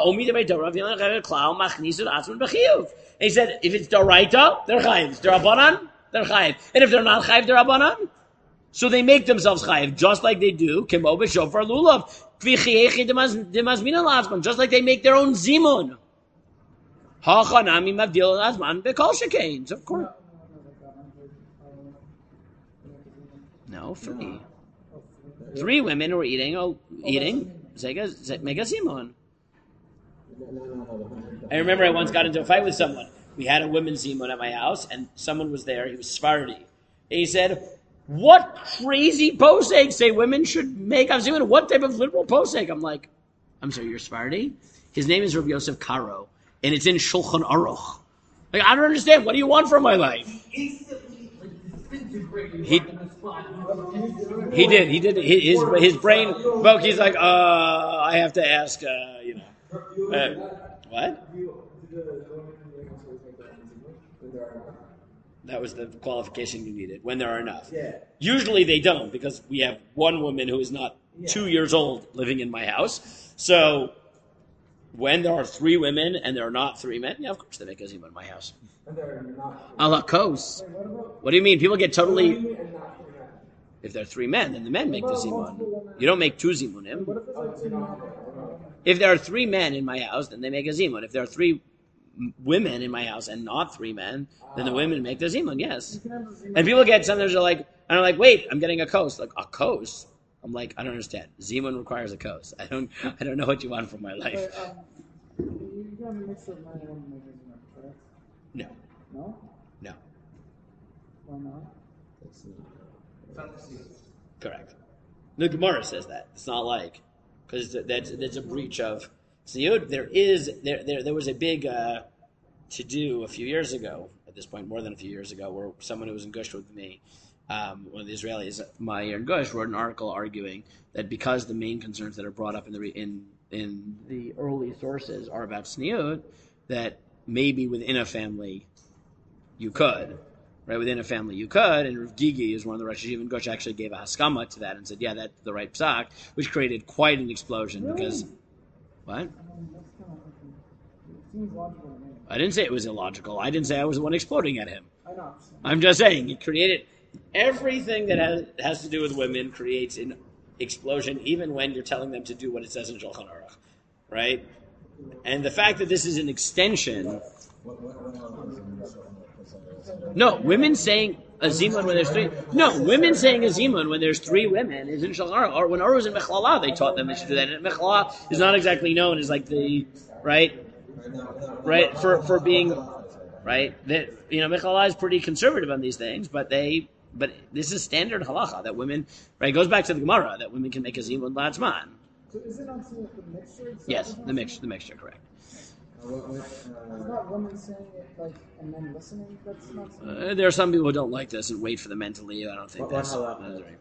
it's Doraita, they're chayiv. If they're Rabbanan, they're chayiv. And if they're not chayiv, they're Rabbanan. So they make themselves chayiv, just like they do, kemo b'shofar lulav. Just like they make their own zimun. Of course. No, three. Three women were eating, oh, eating, make a zimun. I remember I once got into a fight with someone. We had a women's zimun at my house, and someone was there. He was Sephardi. And he said, "What crazy posek say women should make a zimun? What type of liberal posek?" I'm like, "I'm sorry, you're Sephardi?" His name is Rabbi Yosef Karo, and it's in Shulchan Aruch. Like, I don't understand. What do you want from my life? He he did. He did. His his brain broke. He's like, uh, I have to ask. Uh, you know, uh, what? That was the qualification you needed. When there are enough. Yeah. Usually they don't, because we have one woman who is not yeah. two years old living in my house. So when there are three women and there are not three men, yeah, of course they make a zimun in my house. A la kos. What do you mean? People get totally. If there are three men, then the men make the zimun. You don't make two zimunim. If there are three men in my house, then they make a zimun. If there are three women in my house and not three men, then the women make the zimun. Yes. And people get sometimes they're like, and I'm like, wait, I'm getting a kos. Like a kos. I'm like, I don't understand. Zimun requires a kos. I don't. I don't know what you want from my life. No. No? No. Why not? Correct. The Gemara says that. It's not like, because that's that's a breach of tzniut. There is there there there was a big uh, to do a few years ago. At this point, more than a few years ago, where someone who was in Gush with me, um, one of the Israelis, Meir Gush, wrote an article arguing that because the main concerns that are brought up in the in in the early sources are about tzniut, that maybe within a family you could. Right, within a family you could, and Rav Gigi is one of the Rosh Hashiva Gush actually gave a haskama to that and said, yeah, that's the right psak, which created quite an explosion really? because, what? I didn't say it was illogical. I didn't say I was the one exploding at him. I know. I'm just saying, it created, everything that has, has to do with women creates an explosion, even when you're telling them to do what it says in Shulchan Aruch, right? And the fact that this is an extension... No, women saying a zimun when there's three. No, women saying a zimun when there's three women is in Shulchan Aruch. Or when Aruch was in Mechlala, they taught them they should do that. And Mechlala is not exactly known as like the right, right for for being right. That you know, Mechlala is pretty conservative on these things, but they but this is standard halacha that women right. It goes back to the Gemara that women can make a zimun latzman. So is it not the mixture? Yes, the mixture, the mixture, correct. Uh, it's not women saying it like and then listening. That's not. Uh, there are some people who don't like this and wait for the men to leave. I don't think what, that's, what that's right.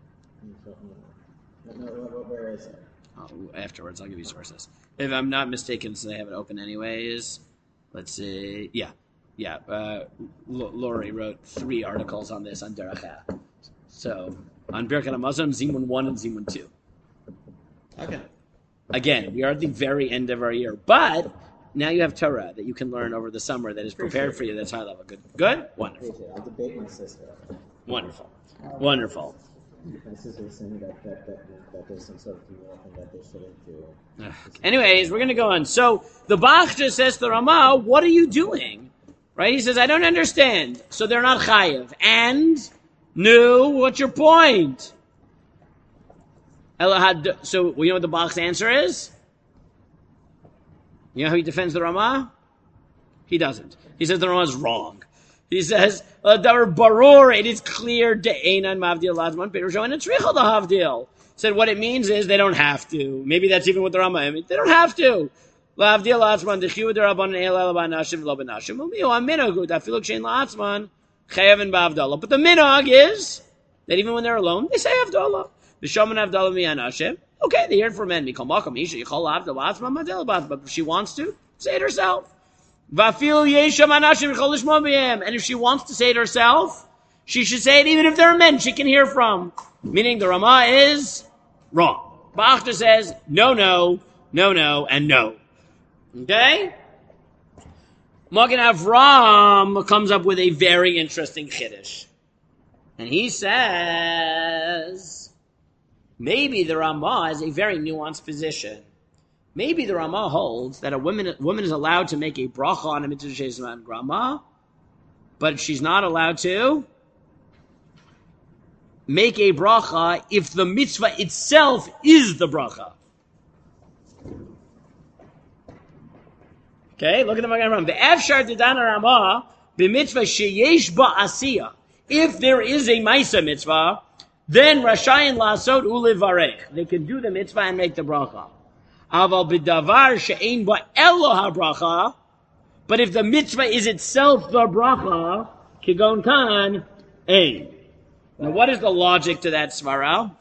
Where is it? Oh, afterwards, I'll give you sources. If I'm not mistaken, since I have it open anyways. Let's see. Yeah, yeah. Uh, L- Lori wrote three articles on this on Derech. So on Birkat Hamazon, Zimun one and Zimun two. Okay. Again, we are at the very end of our year, but. Now you have Torah that you can learn over the summer that is prepared for you. That's high level. Good. Good? Wonderful. I'll debate my sister. Wonderful. Wonderful. My sister was saying that, that, that, that there's some sort of female thing that they shouldn't do. Anyways, we're going to go on. So the Bach just says to Ramah, what are you doing? Right? He says, I don't understand. So they're not chayiv. And, no, what's your point? So, you know what the Bach's answer is? You know how he defends the Ramah? He doesn't. He says the Ramah is wrong. He says, barur, it is clear, de'enan mavdil lazman perusho, and it's richel the havdil. Said what it means is they don't have to. Maybe that's even what the Ramah means. They don't have to. Lavdil lazman, dechiu derabanan el alabanashim lo banashim, umiu aminagu, dafiluk shein la'atzman, chayav ba'avdallah. But the minhag is that even when they're alone, they say avdallah. V'shoman avdallah mi'anashim. Okay, they hear it from men. But if she wants to, say it herself. And if she wants to say it herself, She should say it even if there are men she can hear from. Meaning the Ramah is wrong. Ba'achta says no, no, no, no, and no. Okay? Magen Avram comes up with a very interesting chiddush. And he says, maybe the Ramah is a very nuanced position. Maybe the Ramah holds that a woman, woman is allowed to make a bracha on a mitzvah she'ezman grama, but she's not allowed to make a bracha if the mitzvah itself is the bracha. Okay, look at the Magen Avram. Ve'efshar tidana Ramah b'mitzvah sheyesh ba'asiyah. If there is a Maisa mitzvah, then Rashayin Lasot Ulivarech. They can do the mitzvah and make the bracha. Aval b'davar she'ein ba'elo ha'bracha. But if the mitzvah is itself the bracha, kigon kan, ein. Now what is the logic to that svara?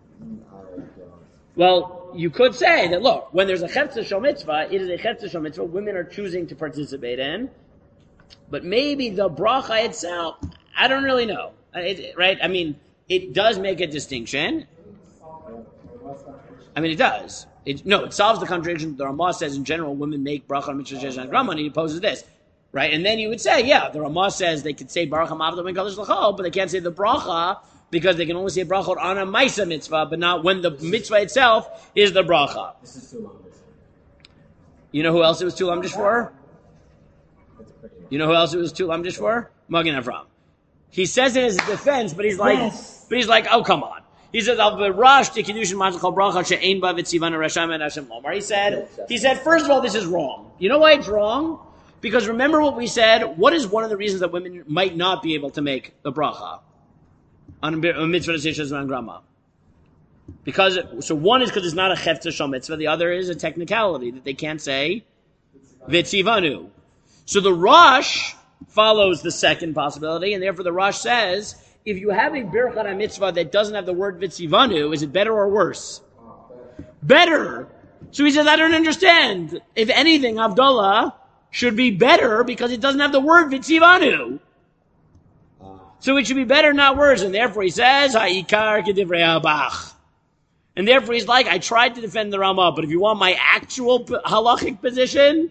Well, you could say that, look, when there's a Chetza Shel Mitzvah, it is a Chetza Shel Mitzvah women are choosing to participate in. But maybe the bracha itself, I don't really know. It, right? I mean, it does make a distinction. I mean, it does. It, no, it solves the contradiction. The Ramah says in general, women make bracha on mitzvah she'ezman grama, and he poses this. Right? And then you would say, yeah, the Ramah says they could say Baruch HaMavdeh Ben Kadosh L'chol, but they can't say the bracha because they can only say bracha on a Maisa mitzvah, but not when the mitzvah itself is the bracha. This is too long. You know who else it was too lamdish for? You know who else it was too lamdish for? Magen Avram. He says it as a defense, but he's like, yes. but he's like, oh come on. He says, "Al b'rash tekidushin matzachol bracha she'ein ba v'tzivan rasham and Hashem lomar." He said, he said, first of all, this is wrong. You know why it's wrong? Because remember what we said. What is one of the reasons that women might not be able to make the bracha on a mitzvah she'ezman grama? Because it, so one is because it's not a chetza shel mitzvah. The other is a technicality that they can't say v'tzivanu. So the Rosh follows the second possibility, and therefore the Rosh says, if you have a birkat mitzvah that doesn't have the word vitzivanu, is it better or worse? Better. So he says, I don't understand. If anything, Havdalah should be better because it doesn't have the word vitzivanu. So it should be better, not worse. And therefore he says, ha'ikar kedivrei habach. And therefore he's like, I tried to defend the Ramah, but if you want my actual halachic position,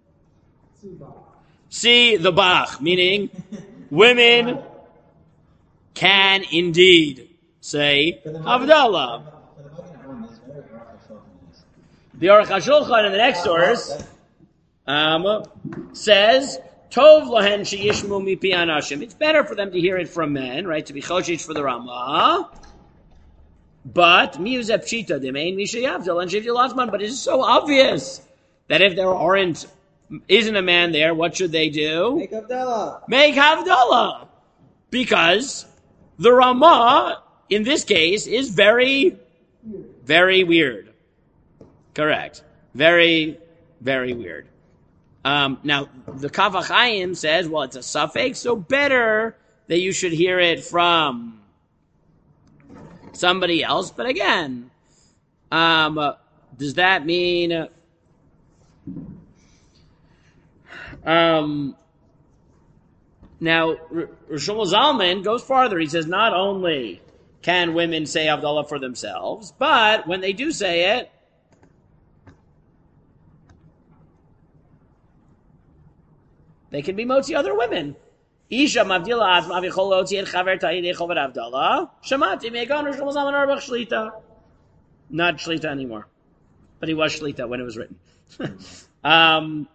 see the Bach, meaning women can indeed say Havdalah. The Aruch HaShulchan in the next source um, says, Tov lohen sheyishmu mipi anashim. It's better for them to hear it from men, right? To be choshish for the Ramah. But mi uzeh pshita demein mi sheyavdal and shivdil atzman. But it's so obvious that if there aren't isn't a man there, what should they do? Make Havdalah. Make Havdalah. Because the Ramah, in this case, is very, very weird. Correct. Very, very weird. Um, now, the Kaf HaChaim says, well, it's a suffix, so better that you should hear it from somebody else. But again, um, does that mean... Um, now, R- Shlomo Zalman goes farther. He says not only can women say Havdalah for themselves, but when they do say it, they can be motzi other women. Isha mavdila atma v'chol otzi et chaver ta'idei chover Havdalah. Shamati me'egan Shlomo Zalman arbach shlita. Not shlita anymore, but he was shlita when it was written. um.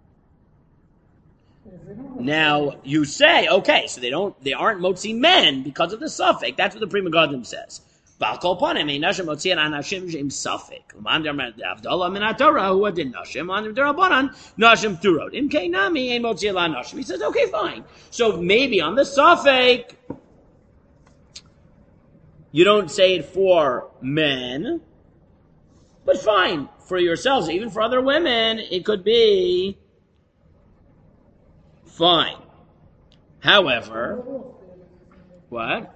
Now you say, okay, so they don't, they aren't motzi men because of the suffix. That's what the Pri Megadim says. Ba'al kol panim ein nashim motzi an anashim she'im suffix. Uman Havdalah min haTorah hu adin nashim, uman derabanan nashim turot. Im kei nami ein motzi ala nashim. He says, okay, fine. So maybe on the suffix, you don't say it for men, but fine for yourselves, even for other women, it could be. Fine. However, what?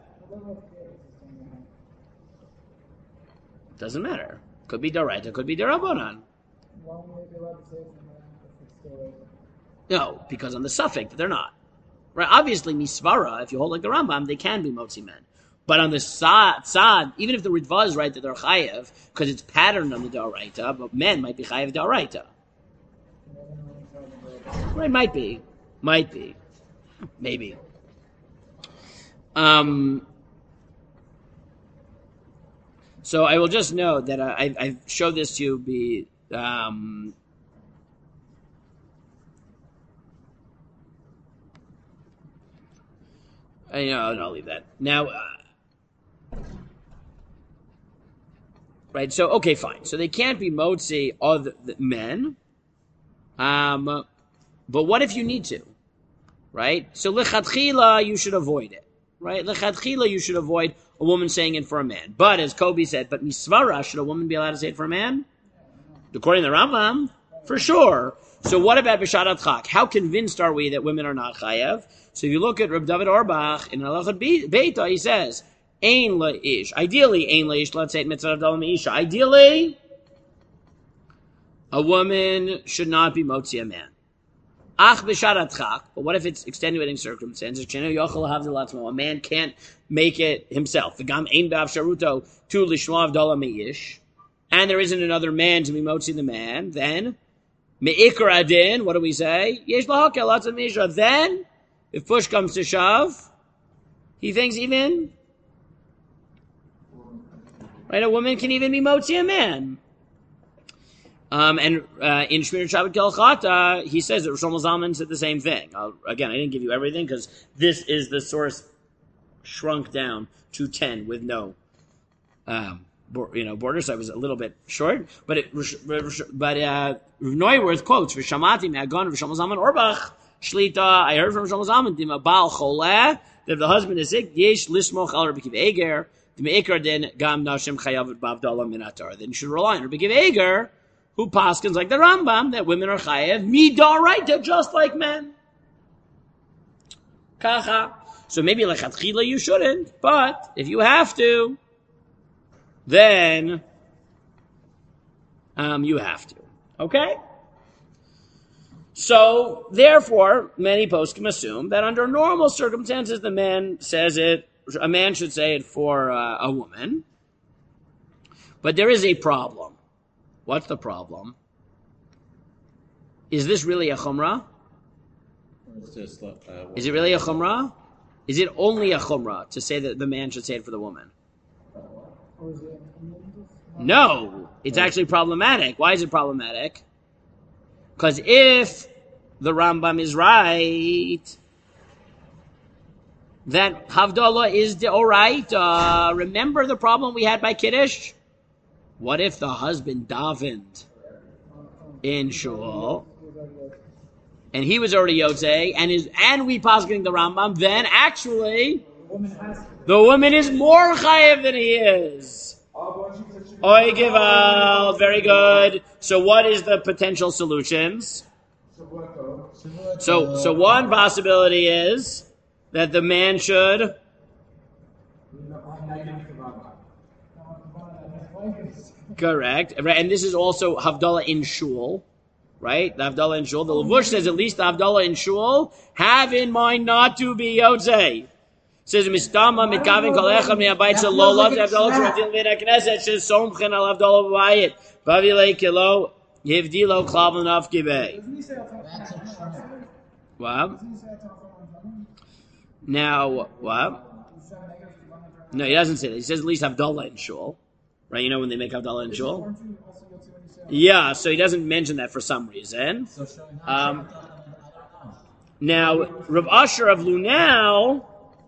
Doesn't matter. Could be Doraita, could be Derabanan. No, because on the suffix they're not. Right? Obviously, misvara, if you hold like the Rambam, they can be motzi men. But on the sad, sad, even if the Ritva is right that they're chayev, because it's patterned on the Daraita, but men might be chayev Daraita. Right? Might be. Might be. Maybe. Um, so I will just note that I, I showed this to be um, I know, no, I'll leave that. Now, uh, right, so, okay, fine. So they can't be motzi of the men. Um, but what if you need to? Right? So, lechatchila, you should avoid it. Right? Lechatchila, you should avoid a woman saying it for a man. But, as Kobe said, but misvara, should a woman be allowed to say it for a man? According to the Rambam, for sure. So what about B'Shat Chak? How convinced are we that women are not chayav? So if you look at Reb David Orbach in Halachot Beita, he says, Ein la'ish. Ideally, ein la'ish, let's say, mitzvah avdala me'isha. Ideally, a woman should not be motzi a man. Ach b'shat chak. But what if it's extenuating circumstances? A man can't make it himself. V'gam ein b'avsharuto tu lishma avdala me'ish. And there isn't another man to be motzi the man. Then, me'ikar adin, what do we say? Yesh lahakel latzah me'isha. Then, if push comes to shove, he thinks even, right, a woman can even be motzi a man. Um, and uh, in Shmir Shabbat Kelchata, he says that Rosh Zalman said the same thing. I'll, again, I didn't give you everything because this is the source shrunk down to ten with no, um, bo- you know, border. So I was a little bit short, but it, but uh, Neuwirth quotes Vishamati Me'agon Rosh Zalman Orbach. Shlita, I heard from Shlomo Zalman, Dima Baal Choleh, that if the husband is sick, Yesh Lismoch Al Rabbi Kiv Eger, Dima Ikar Din Gam Nashim Chayav Bavdallah Minatar. Then you should rely on Rabbi Kiv Eger, who paskins like the Rambam, that women are Chayav, Midaraita, just like men. Kacha. So maybe Lechatchila you shouldn't, but if you have to, then um, you have to. Okay? So, therefore, many poskim assume that under normal circumstances, the man says it, a man should say it for uh, a woman. But there is a problem. What's the problem? Is this really a chumrah? It's just, uh, Is it really a chumrah? Is it only a chumrah to say that the man should say it for the woman? No, it's actually problematic. Why is it problematic? Because if the Rambam is right, that Havdalah is the alright. Uh, remember the problem we had by Kiddush? What if the husband davened in shul and he was already Yotzei and is and we posking the Rambam? Then actually, the woman is more chayev than he is. Oy Gival, very good. So what is the potential solutions? So, so one possibility is that the man should correct, right? And this is also Havdalah in shul, right? The Havdalah in shul. The Levush says at least the Havdalah in shul have in mind not to be Yotzei. Says Mistama Mikavin Kolechem Neabayt Shelo Lov Havdalah Shratil V'Nei Knesset Shes Somchen Al Havdalah V'Vayit Bavilei Kilo Yivdilo Klav L'Nav Gibei. What? Now what? No, he doesn't say that. He says at least Havdalah in shul, right? You know when they make Havdalah in shul. Yeah, so he doesn't mention that for some reason. Um, now Rav Asher of Lunel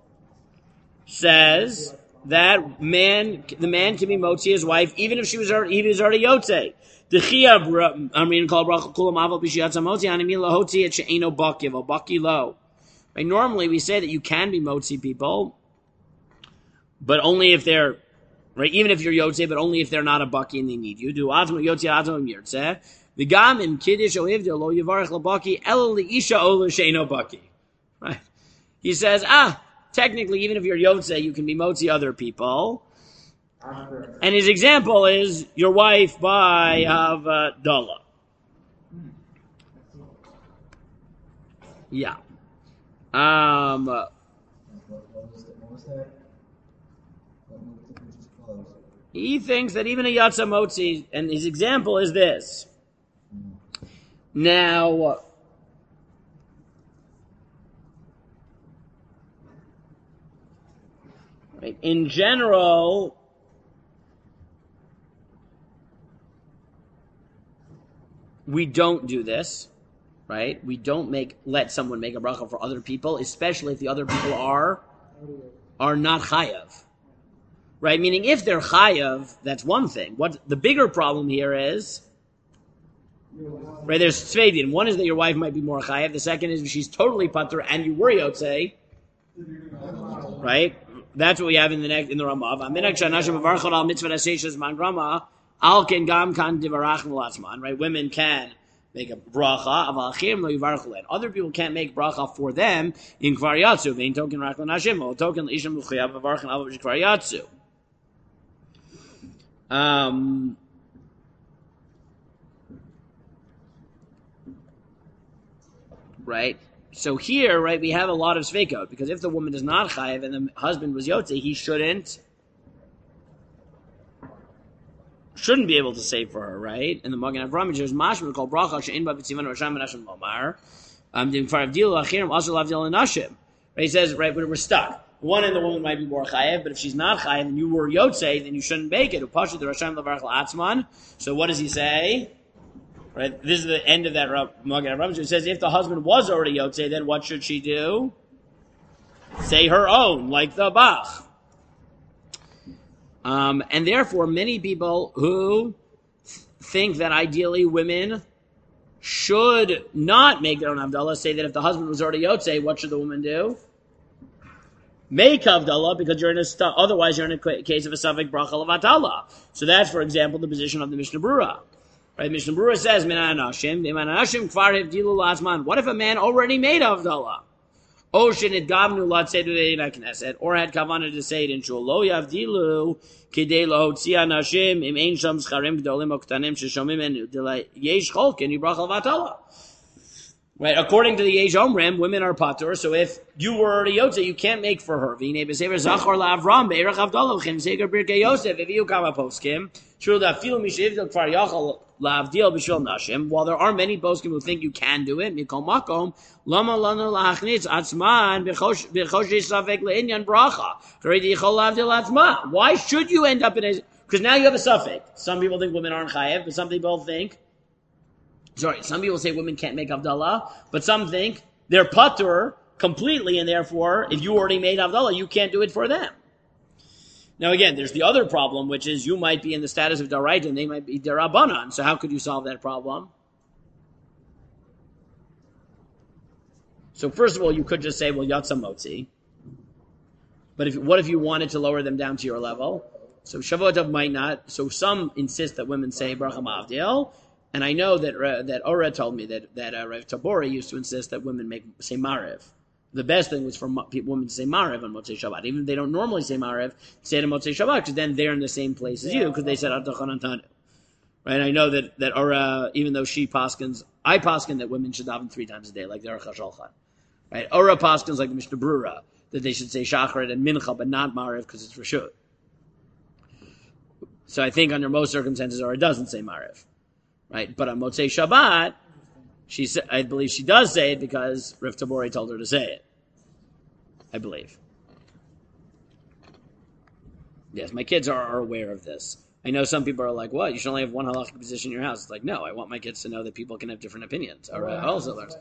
says that man, the man can be motzi his wife even if she was already, he was already yotzei. The chiyah, I'm reading called bracha kulam aval b'shiyat motzi animin lahotzi et she'eno bakiv or baki lo. Right? Normally we say that you can be motzi people, but only if they're right. Even if you're yotzei, but only if they're not a baki and they need you. Do azma yotzei azma mirtzeh. The gam in kiddush oivdil lo yivarich labaki el liisha ola she'eno baki. Right? He says ah. Technically, even if you're Yotzei, you can be Motzi other people. And his example is your wife by Havdalah. Yeah. Um, What, what was that? What was that? What move did we just close? he thinks that even a Yatsa Motzi, and his example is this. Now, right, in general, we don't do this, right? We don't make let someone make a bracha for other people, especially if the other people are are not chayav, right? Meaning, if they're chayav, that's one thing. What the bigger problem here is, right? There's tzveidin. One is that your wife might be more chayav. The second is she's totally patur, and you were yotzei, right? That's what we have in the next in the Ramav. Aminak shanashim avarchot al mitzvah nasheishes man Rama al ken gam kan divarach v'latzman. Right? Women can make a bracha of achim lo yivarchu len. Other people can't make bracha for them in kvar yatsu. Vein token rak l'nashim or token l'isham l'chuyav avarchan al kvar yatsu. Um. Right. So here, right, we have a lot of sveikot, because if the woman is not chayiv and the husband was yotze, he shouldn't shouldn't be able to save for her, right? And the Magen Avraham says mashma called bracha she'in ba b'tzivan rasham nashim lomar um dim far avdil achirim also lavdil nashim. Right? He says, right, but we're stuck. One end, the woman might be more chayiv, but if she's not chayiv and you were yotze, then you shouldn't make it. Upashu the rasham lavarach la'atzman. So what does he say? Right, this is the end of that Magen Avraham. It says if the husband was already yotze, then what should she do? Say her own, like the Bach. Um, and therefore, many people who think that ideally women should not make their own Havdalah say that if the husband was already yotze, what should the woman do? Make Havdalah, because you're in a stu- otherwise you're in a case of a Safek Bracha Levatala. So that's, for example, the position of the Mishnah Berurah. Right, Mishnah Berurah says, "Minan Hashim, Minan Hashim kvar hevdilu latzman." What if a man already made Havdalah? Oshin it gavnu latzedu leina knesset, or had kavanah to say it in shul. Lo yavdilu kidei lohotzia nashim im ein sham scharim gdolim o ktanim sheshomim en delay yesh cholkin yibrach Vatala. Right, according to the Yesh Omrim, women are patur. So if you were already yotze, you can't make for her. V'inei b'sever zachor la'Avram be'erach Havdalah v'chem seger birkei Yosef v'viu kama poskim. True that feel mishivdil kfar yachal la'avdil b'shul nashim. While there are many poskim who think you can do it, mikol makom lama lanu la'achnitz atzman b'chosh yisavek le'inyan bracha. Karedi yichol la'avdil atzman. Why should you end up in a? Because now you have a suffix. Some people think women aren't chayev, but some people think. Sorry, some people say women can't make Havdalah, but some think they're patur completely, and therefore, if you already made Havdalah, you can't do it for them. Now again, there's the other problem, which is you might be in the status of Daraita and they might be Darabanan. So how could you solve that problem? So first of all, you could just say, well, Yatsa Motzi. But if, what if you wanted to lower them down to your level? So Shavuot might not. So some insist that women say Bracha Mavdil. And I know that uh, that Ora told me that that uh, Rav Tabori used to insist that women make say Marev. The best thing was for mo- women to say Marev on Motzei Shabbat, even if they don't normally say Marev, say it on Motzei Shabbat, because then they're in the same place as you, because they said Adachan Antanu. Right? I know that that Ora, even though she paskins, I paskin that women should daven three times a day, like the Aruch HaShulchan. Right? Ora paskins like the Mishnah Berurah, that they should say Shacharit and Mincha, but not Marev because it's Reshut. So I think under most circumstances, Ora doesn't say Marev. Right, but on Motzei Shabbat, she I believe she does say it because Rav Tabori told her to say it. I believe. Yes, my kids are, are aware of this. I know some people are like, "What? You should only have one halachic position in your house." It's like, no, I want my kids to know that people can have different opinions. Or uh, also learn.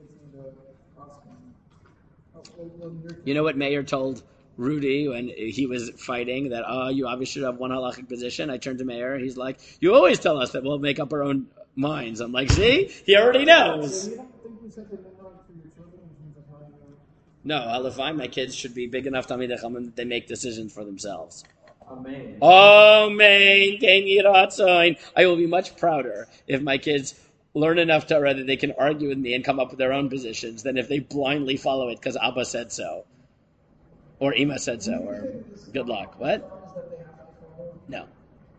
You know what Meir told Rudy when he was fighting that, oh, you obviously should have one halachic position. I turned to Meir. He's like, you always tell us that we'll make up our own minds. I'm like, see? He already knows. So you don't think you said the minhag for your children in terms of how you No, Alefai, my kids should be big enough to me that they make decisions for themselves. Amen. Amen. I will be much prouder if my kids learn enough Torah that they can argue with me and come up with their own positions than if they blindly follow it because Abba said so. Or Ima said so, or good luck. What? No.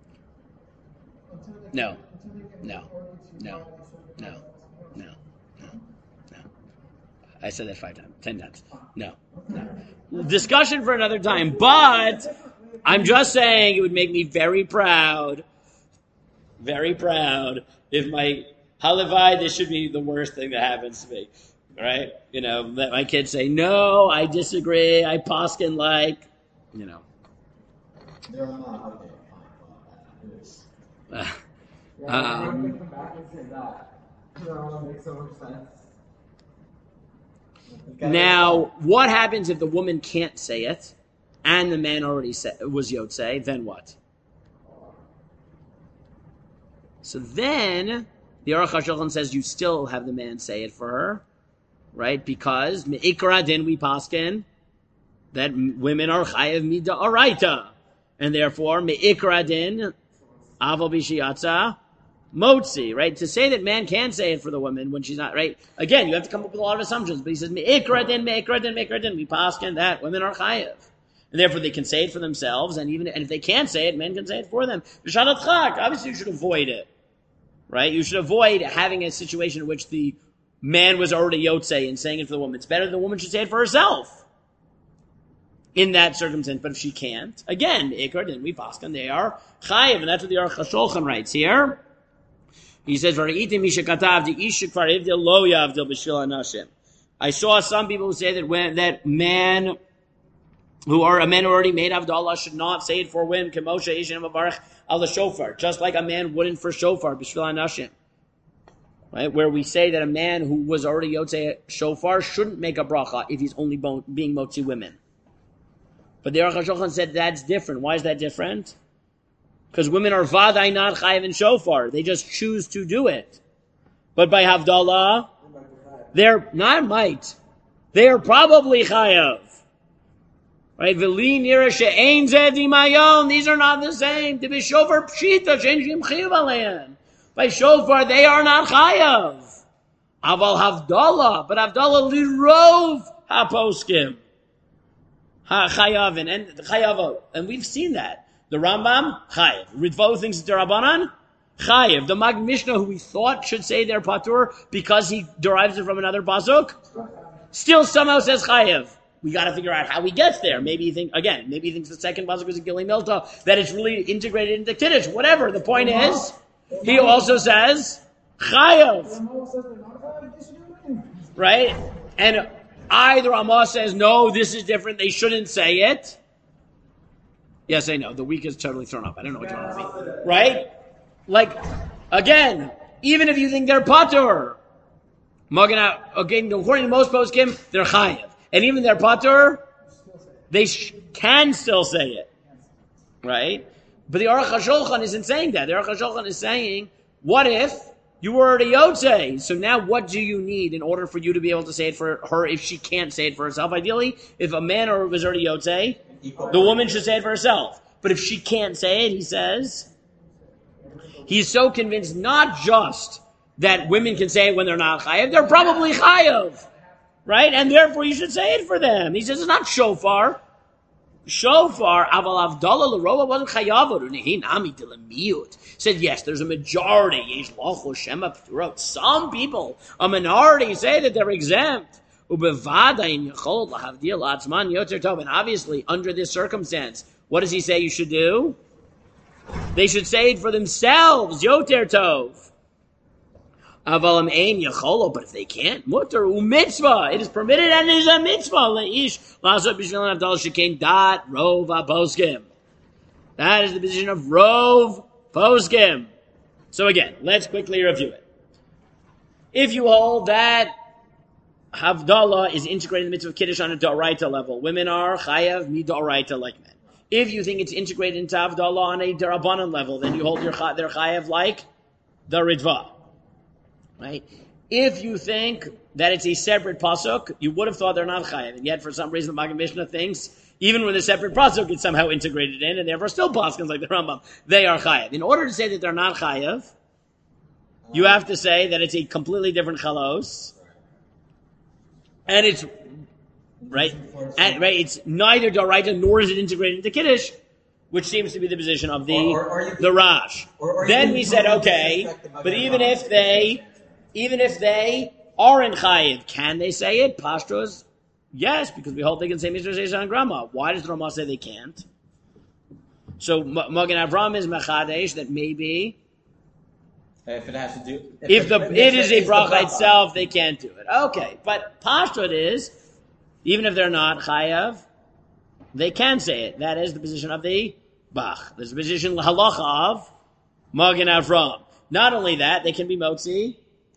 No. No. No. No. No. No. No. I said that five times, ten times. No, no. Discussion for another time. But I'm just saying it would make me very proud, very proud if my halavai, this should be the worst thing that happens to me. Right? You know, that my kids say, no, I disagree, I poskin like, you know. They're not okay. Fine. It is. Uh, Yeah, um, I'm gonna come back and say that. That makes so much sense. Now, what happens if the woman can't say it, and the man already say, was yotzei? Then what? So then, the Aruch HaShulchan says you still have the man say it for her, right? Because me'ikra din we paskin that women are chayev mida araita, and therefore me'ikra din aval b'shiyatza motzi, right? To say that man can say it for the woman when she's not, right? Again, you have to come up with a lot of assumptions, but he says me'ikra din, me'ikra din, me'ikra din we paskin that women are chayev. And therefore they can say it for themselves, and even and if they can't say it, men can say it for them. B'shadat chak, obviously you should avoid it. Right? You should avoid having a situation in which the man was already yotzei and saying it for the woman. It's better the woman should say it for herself in that circumstance. But if she can't, again, ikar din we paskan, they are chayiv, and that's what the Aruch HaShulchan writes here. He says, I saw some people who say that when that man who are a man who already made Avdallah should not say it for women, Kemosha Ishin Mavarach al shofar, just like a man wouldn't for shofar, Bishvil Anashim. Right? Where we say that a man who was already Yotzei shofar shouldn't make a bracha if he's only bo- being motzi women. But the Aruch HaShulchan said that's different. Why is that different? Because women are vaday not chayiv in shofar. They just choose to do it. But by Havdalah, they're not might. They are probably chayiv. Right? V'li nira she'ein zeh dimayon. These are not the same. To be shofar pshita she'en chiyuv alein. By shofar, they are not chayav. Aval havdalah, but havdalah lirov haposkim. Ha chayavin and chayavot, and we've seen that. The Rambam chayav. Ritvo thinks it's derabanan chayav. The Mag Mishnah, who we thought should say their patur because he derives it from another pasuk, still somehow says chayav. We got to figure out how he gets there. Maybe he think again. Maybe he thinks the second pasuk is a Gili Milta, that it's really integrated into Kiddush. Whatever. The point is, he also says chayav, right? And either Ramah says no, this is different. They shouldn't say it. Yes, I know. The week is totally thrown up. I don't know what you want to be. Right? Like again, even if you think they're patur, Magana again, according to most poskim, they're chayav. And even their patur, they sh- can still say it. Right? But the Aruch HaShulchan isn't saying that. The Aruch HaShulchan is saying, what if you were already yotzei? So now what do you need in order for you to be able to say it for her if she can't say it for herself? Ideally, if a man or was already yotzei, the woman should say it for herself. But if she can't say it, he says, he's so convinced not just that women can say it when they're not chayav, they're probably chayav. Right? And therefore you should say it for them. He says it's not shofar. Shofar, aval avdallah l'roa wasn't chayav. He nami dilamiyut. Said yes, there's a majority. Yesh lochu shema p'turot. Some people, a minority, say that they're exempt. Ubevada in yachol lahavdil atzman yoter tov. And obviously, under this circumstance, what does he say you should do? They should say it for themselves. Yoter tov. Avalam ein yacholo, but if they can't, mutter u'mitzvah. It is permitted and it is a mitzvah. Leish lasot b'shvilan avdal shekain dat rov poskim. That is the position of rov poskim. So again, let's quickly review it. If you hold that Havdalah is integrated in the mitzvah of Kiddush on a Doraita level, women are chayav midoraita like men. If you think it's integrated into Havdalah on a Darabanan level, then you hold your their chayav like the Ritva. Right? If you think that it's a separate pasuk, you would have thought they're not chayav, and yet for some reason the Maggid Mishnah thinks even with a separate pasuk it's somehow integrated in, and therefore still paskins like the Rambam, they are chayav. In order to say that they're not chayav, you have to say that it's a completely different chalos, and it's right, and, right. It's neither doraita nor is it integrated into Kiddush, which seems to be the position of the or, or, or the Rash. Or, or then we said okay, but even if they. Even if they aren't chayiv. Can they say it? Pashtos, yes, because we hold they can say Mishra Sheisha and Grandma. Why does the Ramah say they can't? So Magen Avram is mechadesh that maybe if it has to do, if, if the, the it is a the bracha itself, they can't do it. Okay, but Pashtot is even if they're not chayav, they can say it. That is the position of the Bach. There's the position halacha of Magen Avram. Not only that, they can be motzi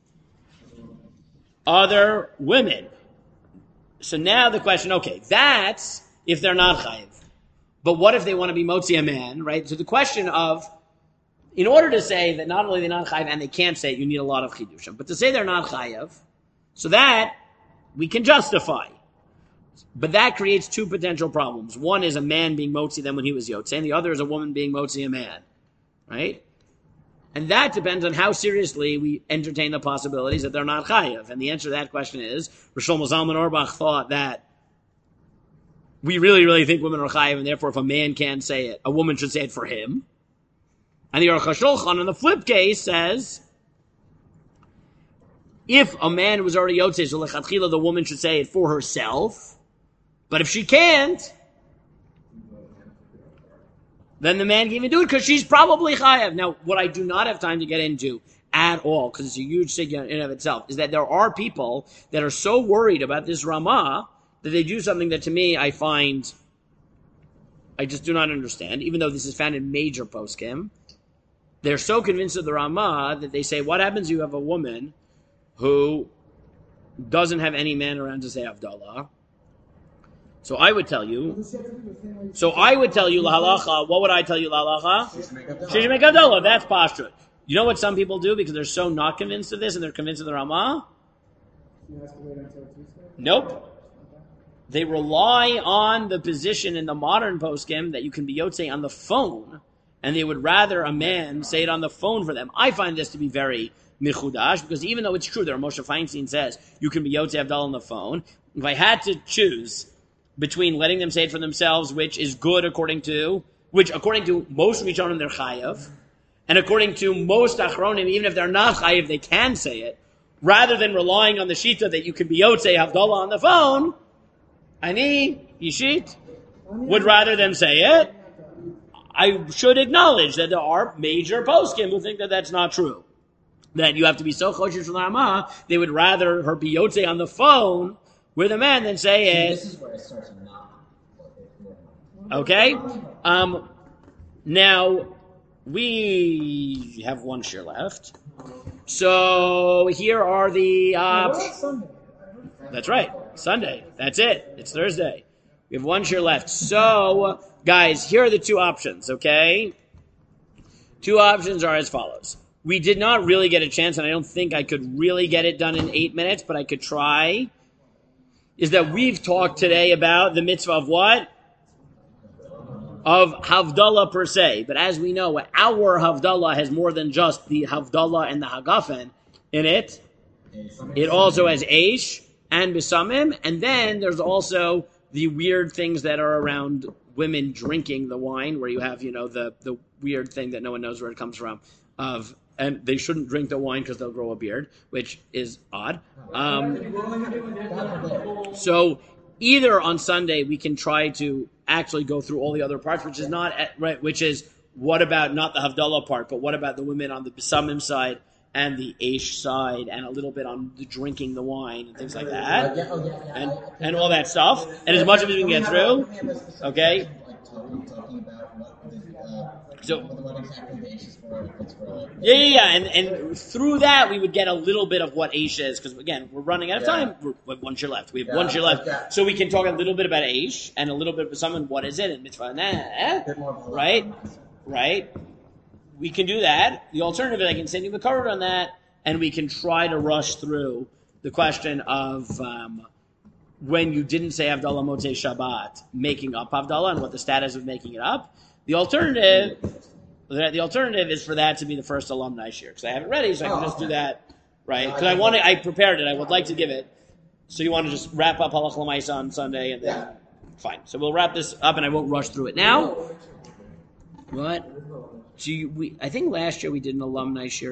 other women. So now the question, okay, that's if they're not chayiv. But what if they want to be motzi a man, right? So the question of, in order to say that not only they're not chayiv and they can't say it, you need a lot of chidushim. But to say they're not chayiv, so that we can justify. But that creates two potential problems. One is a man being motzi them when he was yotze, and the other is a woman being motzi a man, right? And that depends on how seriously we entertain the possibilities that they're not chayiv. And the answer to that question is, Rosh Shlomo Zalman Auerbach thought that we really, really think women are chayiv, and therefore if a man can't say it, a woman should say it for him. And the Aruch HaShulchan, in the flip case, says, if a man was already yotze, so lechatchila, the woman should say it for herself. But if she can't, then the man can even do it because she's probably chayav. Now, what I do not have time to get into at all, because it's a huge sugya in and of itself, is that there are people that are so worried about this Ramah that they do something that to me I find, I just do not understand, even though this is found in major poskim. They're so convinced of the Ramah that they say, what happens if you have a woman who doesn't have any man around to say Havdalah? So I would tell you, so I would tell you, la halacha, what would I tell you, la halacha? She should make Havdalah, that's posture. You know what some people do because they're so not convinced of this and they're convinced of the Ramah? Nope. They rely on the position in the modern poskim that you can be yotze on the phone, and they would rather a man say it on the phone for them. I find this to be very michudash, because even though it's true that Moshe Feinstein says you can be yotze Havdalah on the phone, if I had to choose between letting them say it for themselves, which is good according to, which according to most Rishonim they're chayav, and according to most Achronim, even if they're not chayav, they can say it, rather than relying on the shita that you can be yotze Havdalah on the phone, Ani, Yishit, would rather them say it. I should acknowledge that there are major poskim who think that that's not true. That you have to be so choshesh from the Ramah, they would rather her be yotze on the phone with a man than say it. This is where it starts to knock. Okay? Um, now, we have one share left. So, here are the... Uh, that's right. Sunday. That's it. It's Thursday. We have one share left. So, guys, here are the two options, okay? Two options are as follows. We did not really get a chance, and I don't think I could really get it done in eight minutes, but I could try. Is that we've talked today about the mitzvah of what? Of Havdalah per se. But as we know, our Havdalah has more than just the Havdalah and the Hagafen in it. It also has Eish and Besamim, and then there's also the weird things that are around women drinking the wine, where you have, you know, the, the weird thing that no one knows where it comes from, of, and they shouldn't drink the wine because they'll grow a beard, which is odd. Um, so either on Sunday we can try to actually go through all the other parts, which is not, at, right, which is what about not the Havdalah part, but what about the women on the Besamim side and the Aish side, and a little bit on the drinking the wine and things like that, and and all that stuff, and as much of it we can get through, okay? So, yeah, yeah, yeah, and, and through that we would get a little bit of what Aish is, because again, we're running out of time, we're, we have one share left, we have one share left, so we can talk a little bit about Aish, and a little bit of someone, what is it, and mitzvah, nah, right, right? We can do that. The alternative is I can send you the card on that, and we can try to rush through the question of um, when you didn't say Havdalah Motzei Shabbat, making up Havdalah, and what the status of making it up. The alternative, the alternative is for that to be the first alumni share, because I have it ready, so I can just do that, right? Because I want to, I prepared it. I would like to give it. So you want to just wrap up Halach L'Maisa on Sunday, and then fine. So we'll wrap this up, and I won't rush through it now. What? So you, we, I think last year we did an alumni share.